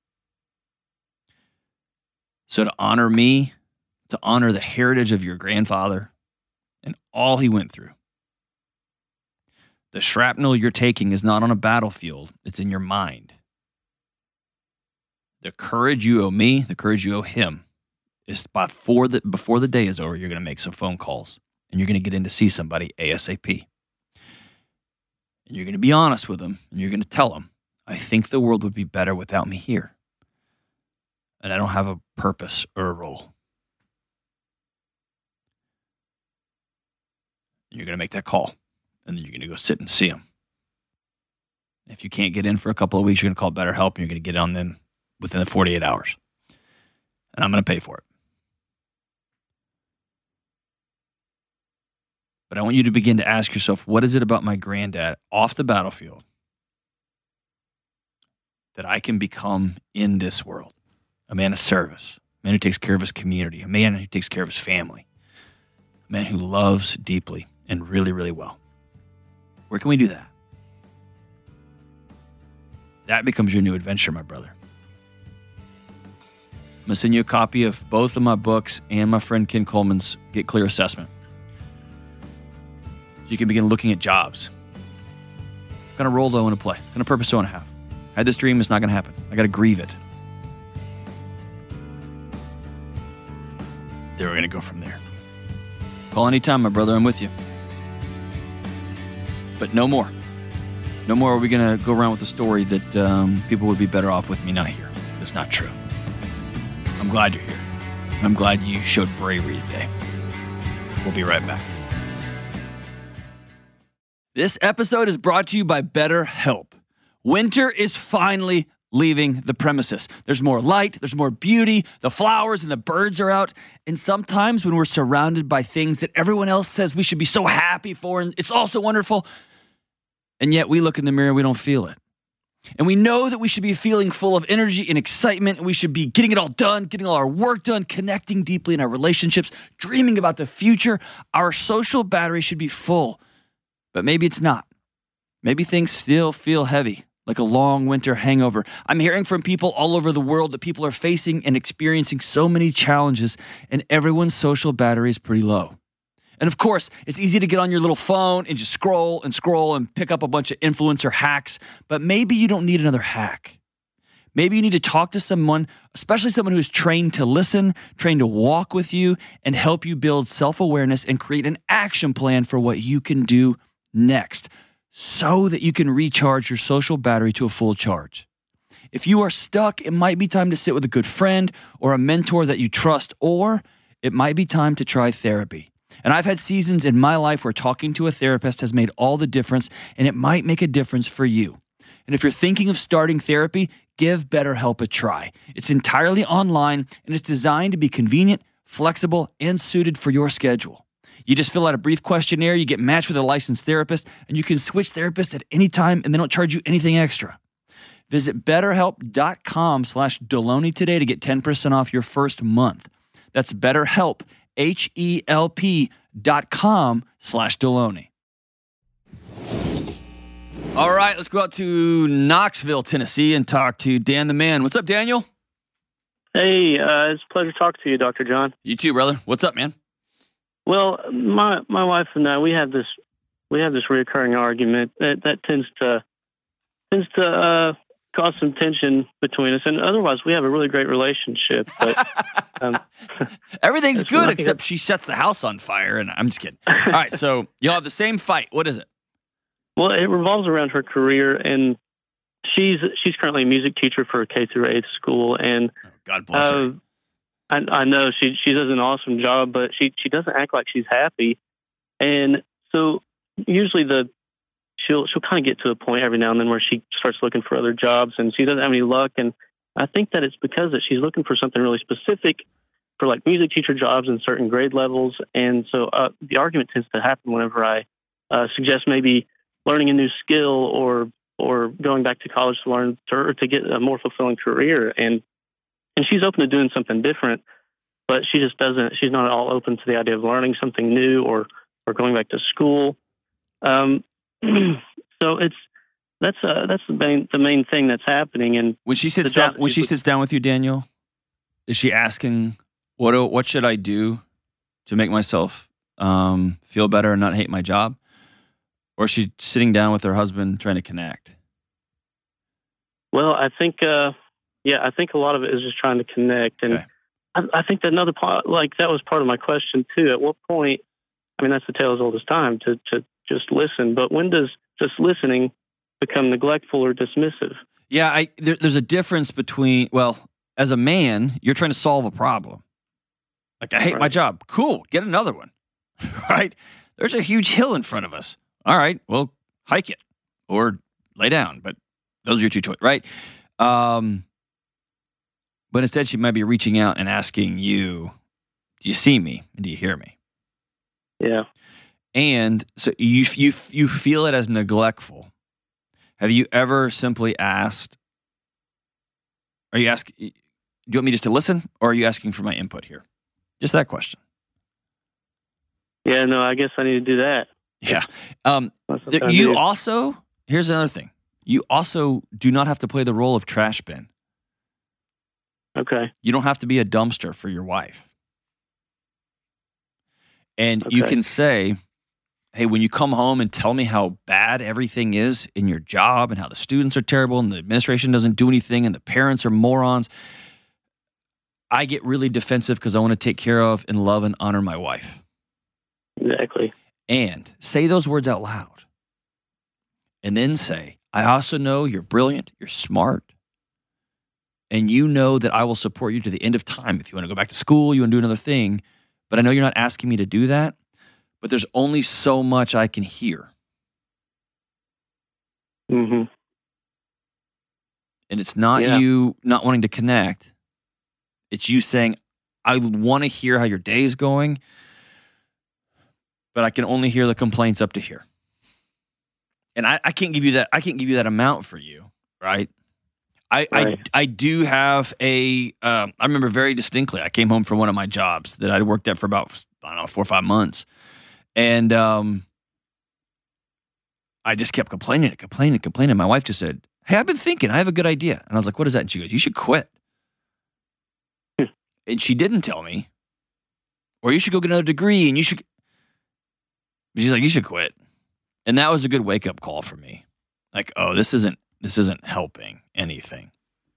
So to honor me, to honor the heritage of your grandfather and all he went through, the shrapnel you're taking is not on a battlefield. It's in your mind. The courage you owe me, the courage you owe him, is before the, before the day is over, you're going to make some phone calls and you're going to get in to see somebody ASAP. And you're going to be honest with them and you're going to tell them, I think the world would be better without me here. And I don't have a purpose or a role. And you're going to make that call and then you're going to go sit and see them. If you can't get in for a couple of weeks, you're going to call BetterHelp and you're going to get on them within the forty-eight hours. And I'm going to pay for it. But I want you to begin to ask yourself, what is it about my granddad off the battlefield that I can become in this world? A man of service, a man who takes care of his community, a man who takes care of his family, a man who loves deeply and really, really well. Where can we do that? That becomes your new adventure, my brother. I'm going to send you a copy of both of my books and my friend Ken Coleman's Get Clear Assessment. You can begin looking at jobs. What kind of role do I want to play? What kind of purpose do I want to have? I had this dream, it's not going to happen. I got to grieve it. Then we're going to go from there. Call anytime, my brother, I'm with you. But no more. No more are we going to go around with a story that um, people would be better off with me not here. It's not true. I'm glad you're here. And I'm glad you showed bravery today. We'll be right back. This episode is brought to you by BetterHelp. Winter is finally leaving the premises. There's more light, there's more beauty, the flowers and the birds are out. And sometimes when we're surrounded by things that everyone else says we should be so happy for, and it's all so wonderful, and yet we look in the mirror and we don't feel it. And we know that we should be feeling full of energy and excitement, and we should be getting it all done, getting all our work done, connecting deeply in our relationships, dreaming about the future. Our social battery should be full. But maybe it's not. Maybe things still feel heavy, like a long winter hangover. I'm hearing from people all over the world that people are facing and experiencing so many challenges, and everyone's social battery is pretty low. And of course, it's easy to get on your little phone and just scroll and scroll and pick up a bunch of influencer hacks, but maybe you don't need another hack. Maybe you need to talk to someone, especially someone who's trained to listen, trained to walk with you, and help you build self-awareness and create an action plan for what you can do next, so that you can recharge your social battery to a full charge. If you are stuck, it might be time to sit with a good friend or a mentor that you trust, or it might be time to try therapy. And I've had seasons in my life where talking to a therapist has made all the difference, and it might make a difference for you. And if you're thinking of starting therapy, give BetterHelp a try. It's entirely online, and it's designed to be convenient, flexible, and suited for your schedule. You just fill out a brief questionnaire, you get matched with a licensed therapist, and you can switch therapists at any time, and they don't charge you anything extra. Visit betterhelp.com slash Delony today to get ten percent off your first month. That's BetterHelp, H-E-L-P dot com slash Delony. All right, let's go out to Knoxville, Tennessee, and talk to Dan the Man. What's up, Daniel? Hey, uh, it's a pleasure talking to you, Doctor John. You too, brother. What's up, man? Well, my my wife and I, we have this we have this recurring argument that, that tends to tends to uh, cause some tension between us, and otherwise we have a really great relationship. But um, everything's good except she sets the house on fire, and I'm just kidding. All right, so you'll have the same fight. What is it? Well, it revolves around her career, and she's she's currently a music teacher for a K through eighth school, and oh, God bless her. Uh, I, I know she she does an awesome job, but she, she doesn't act like she's happy. And so usually the she'll she'll kind of get to a point every now and then where she starts looking for other jobs, and she doesn't have any luck. And I think that it's because that she's looking for something really specific for like music teacher jobs in certain grade levels. And so uh, the argument tends to happen whenever I uh, suggest maybe learning a new skill or or going back to college to learn to, or to get a more fulfilling career. And And she's open to doing something different, but she just doesn't, she's not at all open to the idea of learning something new or, or going back to school. Um, so it's, that's, uh, that's the main, the main thing that's happening. And when she sits down, when she sits down with you, Daniel, is she asking, what, do, what should I do to make myself, um, feel better and not hate my job? Or is she sitting down with her husband trying to connect? Well, I think, uh, Yeah, I think a lot of it is just trying to connect. And okay. I, I think that another part, like that was part of my question too. At what point, I mean, that's the tale as old as time, to, to just listen. But when does just listening become neglectful or dismissive? Yeah, I, there, there's a difference between, well, as a man, you're trying to solve a problem. Like, I hate Right. my job. Cool, get another one, right? There's a huge hill in front of us. All right, well, hike it or lay down, but those are your two choices, right? Um, but instead, she might be reaching out and asking you, do you see me and do you hear me? Yeah. And so you you you feel it as neglectful. Have you ever simply asked, are you asking, do you want me just to listen, or are you asking for my input here? Just that question. Yeah, no, I guess I need to do that. Yeah. Um, That's what th- I you do. also, here's another thing. You also do not have to play the role of trash bin. Okay. You don't have to be a dumpster for your wife. And you Okay. can say, hey, when you come home and tell me how bad everything is in your job and how the students are terrible and the administration doesn't do anything and the parents are morons, I get really defensive because I want to take care of and love and honor my wife. Exactly. And say those words out loud. And then say, I also know you're brilliant, you're smart, and you know that I will support you to the end of time. If you want to go back to school, you want to do another thing, but I know you're not asking me to do that, but there's only so much I can hear. Mm-hmm. And it's not Yeah. you not wanting to connect. It's you saying, I want to hear how your day is going, but I can only hear the complaints up to here. And I, I can't give you that. I can't give you that amount for you, right? I Right. I, I do have a. Um, I remember very distinctly. I came home from one of my jobs that I'd worked at for about I don't know four or five months, and um, I just kept complaining and complaining and complaining. My wife just said, "Hey, I've been thinking. I have a good idea." And I was like, "What is that?" And she goes, "You should quit." Hmm. And she didn't tell me, or you should go get another degree, and you should. She's like, "You should quit." And that was a good wake up call for me. Like, oh, this isn't this isn't helping anything.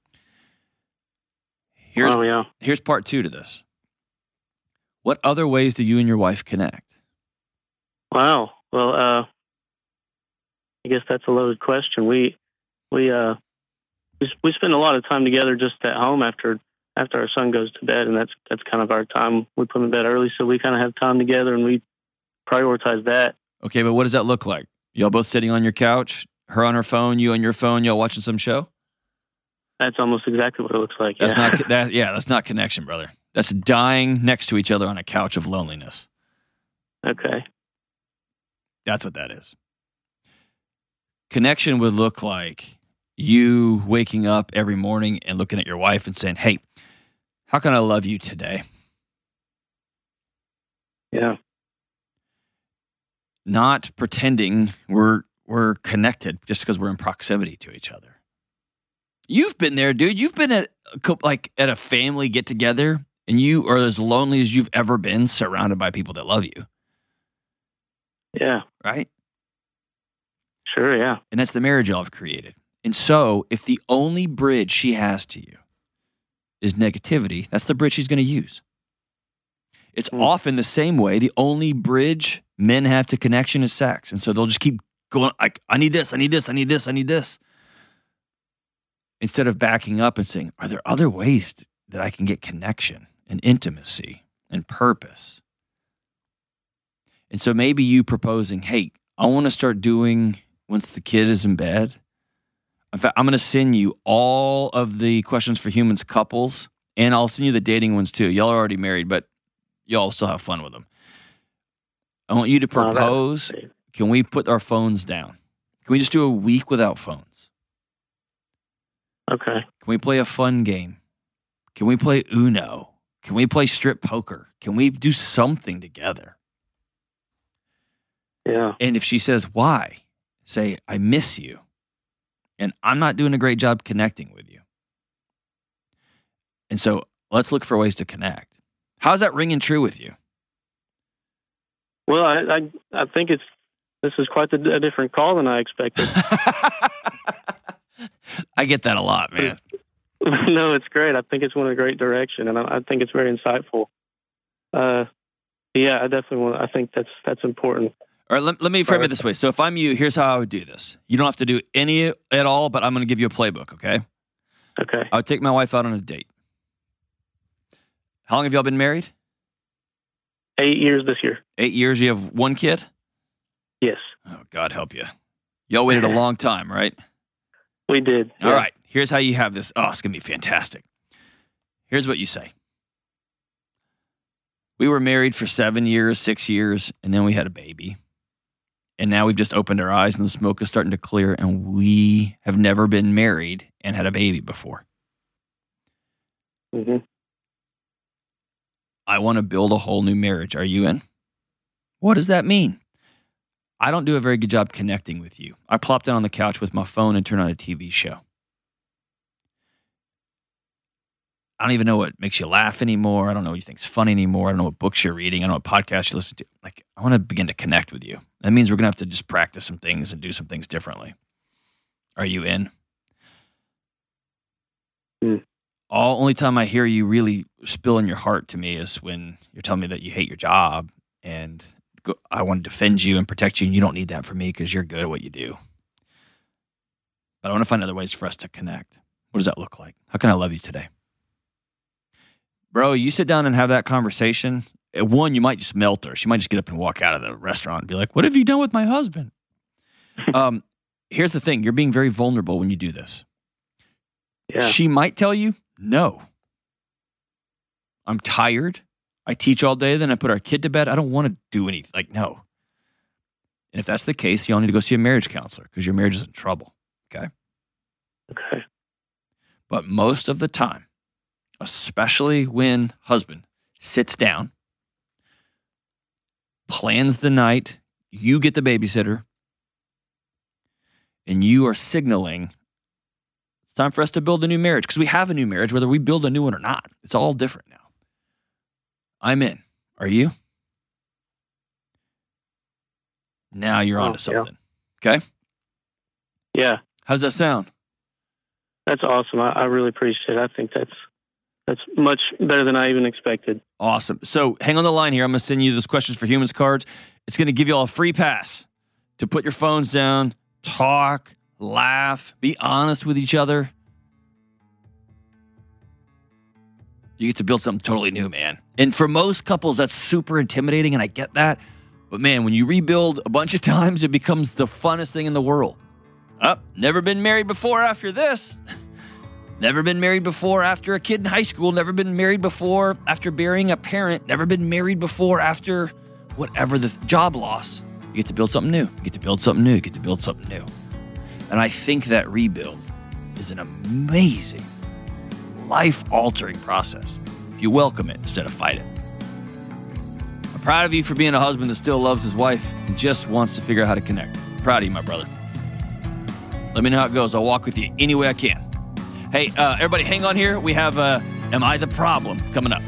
Here's Oh, yeah. here's part two to this. What other ways do you and your wife connect? Wow. Well, uh, I guess that's a loaded question. We we uh we, we spend a lot of time together just at home after after our son goes to bed, and that's that's kind of our time. We put him in bed early, so we kind of have time together, and we prioritize that. Okay, but what does that look like? Y'all both sitting on your couch, her on her phone, you on your phone, y'all watching some show? That's almost exactly what it looks like. That's yeah. not that. Yeah, that's not connection, brother. That's dying next to each other on a couch of loneliness. Okay. That's what that is. Connection would look like you waking up every morning and looking at your wife and saying, "Hey, how can I love you today?" Yeah. Not pretending we're we're connected just because we're in proximity to each other. You've been there, dude. You've been at a, cou- like at a family get together, and you are as lonely as you've ever been, surrounded by people that love you, Yeah. right? Sure. Yeah. And that's the marriage y'all have created. And so, if the only bridge she has to you is negativity, that's the bridge she's going to use. It's Mm. often the same way. The only bridge men have to connection is sex. And so they'll just keep going, like, I need this, I need this, I need this, I need this. Instead of backing up and saying, are there other ways that I can get connection and intimacy and purpose? And so maybe you proposing, hey, I want to start doing, once the kid is in bed, in fact, I'm going to send you all of the Questions for Humans couples, and I'll send you the dating ones too. Y'all are already married, but y'all still have fun with them. I want you to Oh, that's propose. great. Can we put our phones down? Can we just do a week without phones? Okay. Can we play a fun game? Can we play Uno? Can we play strip poker? Can we do something together? Yeah. And if she says, why? Say, I miss you. And I'm not doing a great job connecting with you. And so let's look for ways to connect. How's that ringing true with you? Well, I I, I think it's this is quite a, a different call than I expected. I get that a lot, man. No, it's great. I think it's going in a great direction, and I, I think it's very insightful. Uh, yeah, I definitely want. I think that's that's important. All right, let, let me frame it this way. So if I'm you, here's how I would do this. You don't have to do any at all, but I'm going to give you a playbook, okay? Okay. I would take my wife out on a date. How long have y'all been married? Eight years this year. Eight years. You have one kid? Yes. Oh, God help you. Y'all waited a long time, right? We did. All yeah. right. Here's how you have this. Oh, it's going to be fantastic. Here's what you say. We were married for seven years, six years, and then we had a baby. And now we've just opened our eyes and the smoke is starting to clear, and we have never been married and had a baby before. Mm-hmm. I want to build a whole new marriage. Are you in? What does that mean? I don't do a very good job connecting with you. I plop down on the couch with my phone and turn on a T V show. I don't even know what makes you laugh anymore. I don't know what you think's funny anymore. I don't know what books you're reading. I don't know what podcasts you listen to. Like, I want to begin to connect with you. That means we're going to have to just practice some things and do some things differently. Are you in? Mm. All only time I hear you really spilling your heart to me is when you're telling me that you hate your job and go, I want to defend you and protect you, and you don't need that from me because you're good at what you do. But I want to find other ways for us to connect. What does that look like? How can I love you today? Bro, you sit down and have that conversation. At one, you might just melt her. She might just get up and walk out of the restaurant and be like, what have you done with my husband? um, here's the thing. You're being very vulnerable when you do this. Yeah. She might tell you, no. I'm tired. I teach all day. Then I put our kid to bed. I don't want to do anything. Like, no. And if that's the case, you all need to go see a marriage counselor because your marriage is in trouble. Okay? Okay. But most of the time, especially when husband sits down, plans the night, you get the babysitter, and you are signaling it's time for us to build a new marriage because we have a new marriage, whether we build a new one or not. It's all different now. I'm in. Are you? Now you're Oh, onto something. Yeah. Okay? Yeah. How's that sound? That's awesome. I, I really appreciate it. I think that's that's much better than I even expected. Awesome. So hang on the line here. I'm going to send you those questions for humans cards. It's going to give you all a free pass to put your phones down, talk, laugh, be honest with each other. You get to build something totally new, man. And for most couples, that's super intimidating, and I get that. But man, when you rebuild a bunch of times, it becomes the funnest thing in the world. Up, oh, never been married before after this. Never been married before after a kid in high school. Never been married before after burying a parent. Never been married before after whatever the job loss. You get to build something new. You get to build something new. You get to build something new. And I think that rebuild is an amazing, life-altering process if you welcome it instead of fight it. I'm proud of you for being a husband that still loves his wife and just wants to figure out how to connect. I'm proud of you, my brother. Let me know how it goes. I'll walk with you any way I can. Hey, uh, everybody hang on here. We have uh, Am I the Problem coming up.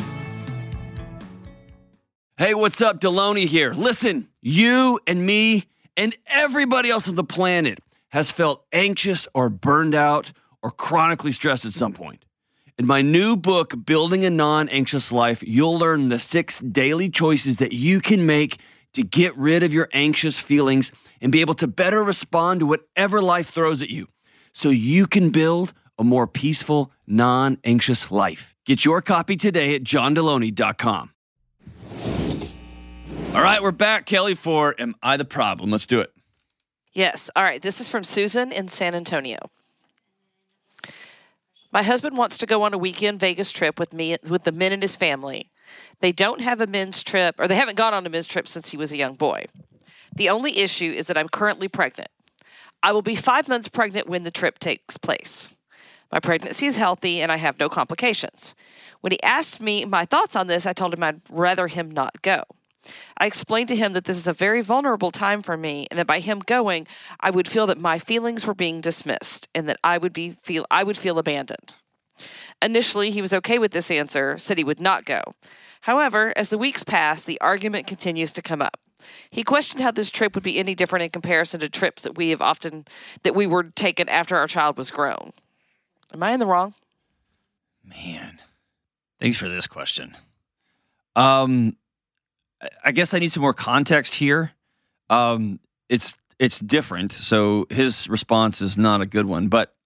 Hey, what's up? Deloney here. Listen, you and me and everybody else on the planet has felt anxious or burned out or chronically stressed at some point. In my new book, Building a Non-Anxious Life, you'll learn the six daily choices that you can make to get rid of your anxious feelings and be able to better respond to whatever life throws at you so you can build a more peaceful, non-anxious life. Get your copy today at john deloney dot com. All right, we're back, Kelly, for Am I the Problem? Let's do it. Yes. All right. This is from Susan in San Antonio. My husband wants to go on a weekend Vegas trip with me, with the men in his family. They don't have a men's trip, or they haven't gone on a men's trip since he was a young boy. The only issue is that I'm currently pregnant. I will be five months pregnant when the trip takes place. My pregnancy is healthy and I have no complications. When he asked me my thoughts on this, I told him I'd rather him not go. I explained to him that this is a very vulnerable time for me and that by him going, I would feel that my feelings were being dismissed and that I would be feel I would feel abandoned. Initially, he was okay with this answer, said he would not go. However, as the weeks pass, the argument continues to come up. He questioned how this trip would be any different in comparison to trips that we have often that we were taken after our child was grown. Am I in the wrong? Man, thanks for this question. Um, I guess I need some more context here. Um, it's it's different, so his response is not a good one, but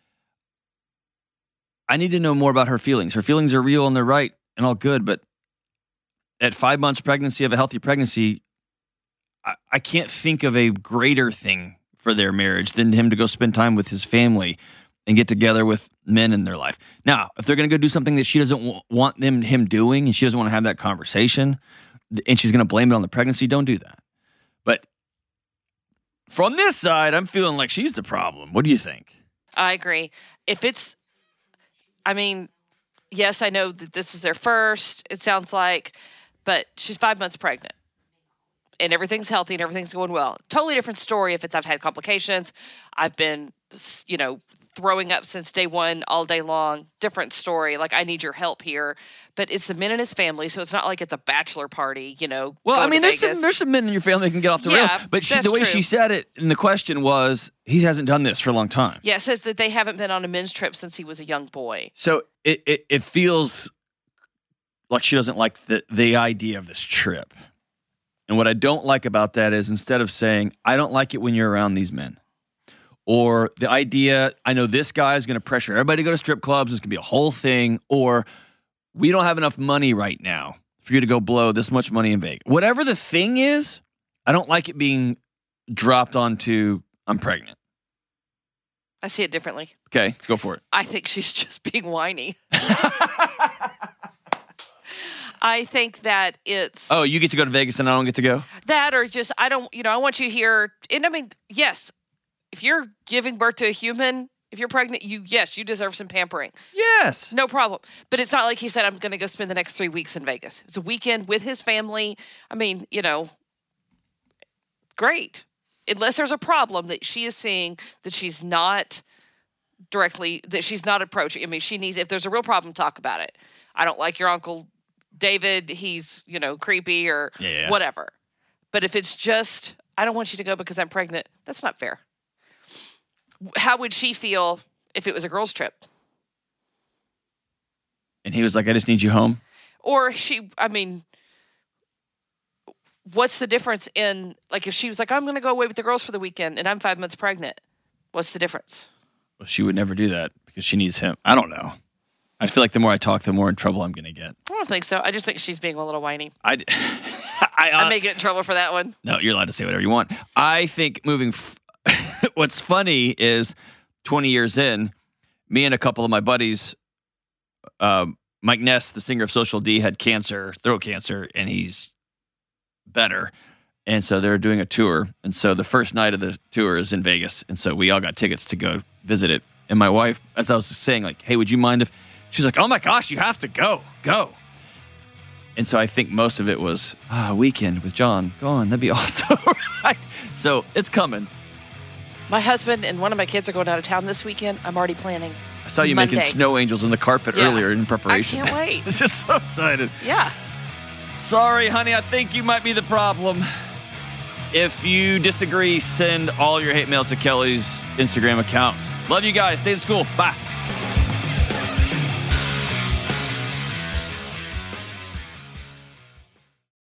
I need to know more about her feelings. Her feelings are real and they're right and all good, but at five months pregnancy of a healthy pregnancy, I, I can't think of a greater thing for their marriage than him to go spend time with his family and get together with men in their life. Now, if they're going to go do something that she doesn't w- want them him doing and she doesn't want to have that conversation and she's going to blame it on the pregnancy, don't do that. But from this side, I'm feeling like she's the problem. What do you think? I agree. If it's, I mean, yes, I know that this is their first, it sounds like, but she's five months pregnant. And everything's healthy and everything's going well. Totally different story if it's I've had complications. I've been, you know, throwing up since day one all day long. Different story. Like, I need your help here. But it's the men in his family, so it's not like it's a bachelor party, you know. Well, I mean, there's Vegas. some, there's some men in your family that can get off the Yeah, rails. But she, that's the way true. she said it in the question was, he hasn't done this for a long time. Yeah, it says that they haven't been on a men's trip since he was a young boy. So it, it, it feels like she doesn't like the, the idea of this trip. And what I don't like about that is instead of saying, I don't like it when you're around these men, or the idea, I know this guy is going to pressure everybody to go to strip clubs, it's going to be a whole thing, or we don't have enough money right now for you to go blow this much money in Vegas. Whatever the thing is, I don't like it being dropped onto, I'm pregnant. I see it differently. Okay, go for it. I think she's just being whiny. I think that it's Oh, you get to go to Vegas and I don't get to go? that, or just, I don't, you know, I want you here. And I mean, yes, if you're giving birth to a human, if you're pregnant, you, yes, you deserve some pampering. Yes. No problem. But it's not like he said, I'm going to go spend the next three weeks in Vegas. It's a weekend with his family. I mean, you know, great. Unless there's a problem that she is seeing that she's not directly, that she's not approaching. I mean, she needs, if there's a real problem, talk about it. I don't like your Uncle David. He's, you know, creepy or Yeah. whatever. But if it's just, I don't want you to go because I'm pregnant, that's not fair. How would she feel if it was a girls' trip? And he was like, I just need you home. Or she, I mean, what's the difference in, like, if she was like, I'm going to go away with the girls for the weekend and I'm five months pregnant, what's the difference? Well, she would never do that because she needs him. I don't know. I feel like the more I talk, the more in trouble I'm going to get. I don't think so. I just think she's being a little whiny. I, I, uh, I may get in trouble for that one. No, you're allowed to say whatever you want. I think moving, f- what's funny is twenty years in, me and a couple of my buddies, um, Mike Ness, the singer of Social D, had cancer, throat cancer, and he's better. And so they're doing a tour. And so the first night of the tour is in Vegas. And so we all got tickets to go visit it. And my wife, as I was saying, like, hey, would you mind if, she's like, oh my gosh, you have to go, go. And so I think most of it was, ah, a weekend with John. Go on, that'd be awesome. Right? So it's coming. My husband and one of my kids are going out of town this weekend. I'm already planning. I saw you Monday. making snow angels in the carpet Yeah. earlier in preparation. I can't wait. It's just so excited. Yeah. Sorry, honey, I think you might be the problem. If you disagree, send all your hate mail to Kelly's Instagram account. Love you guys. Stay in school. Bye.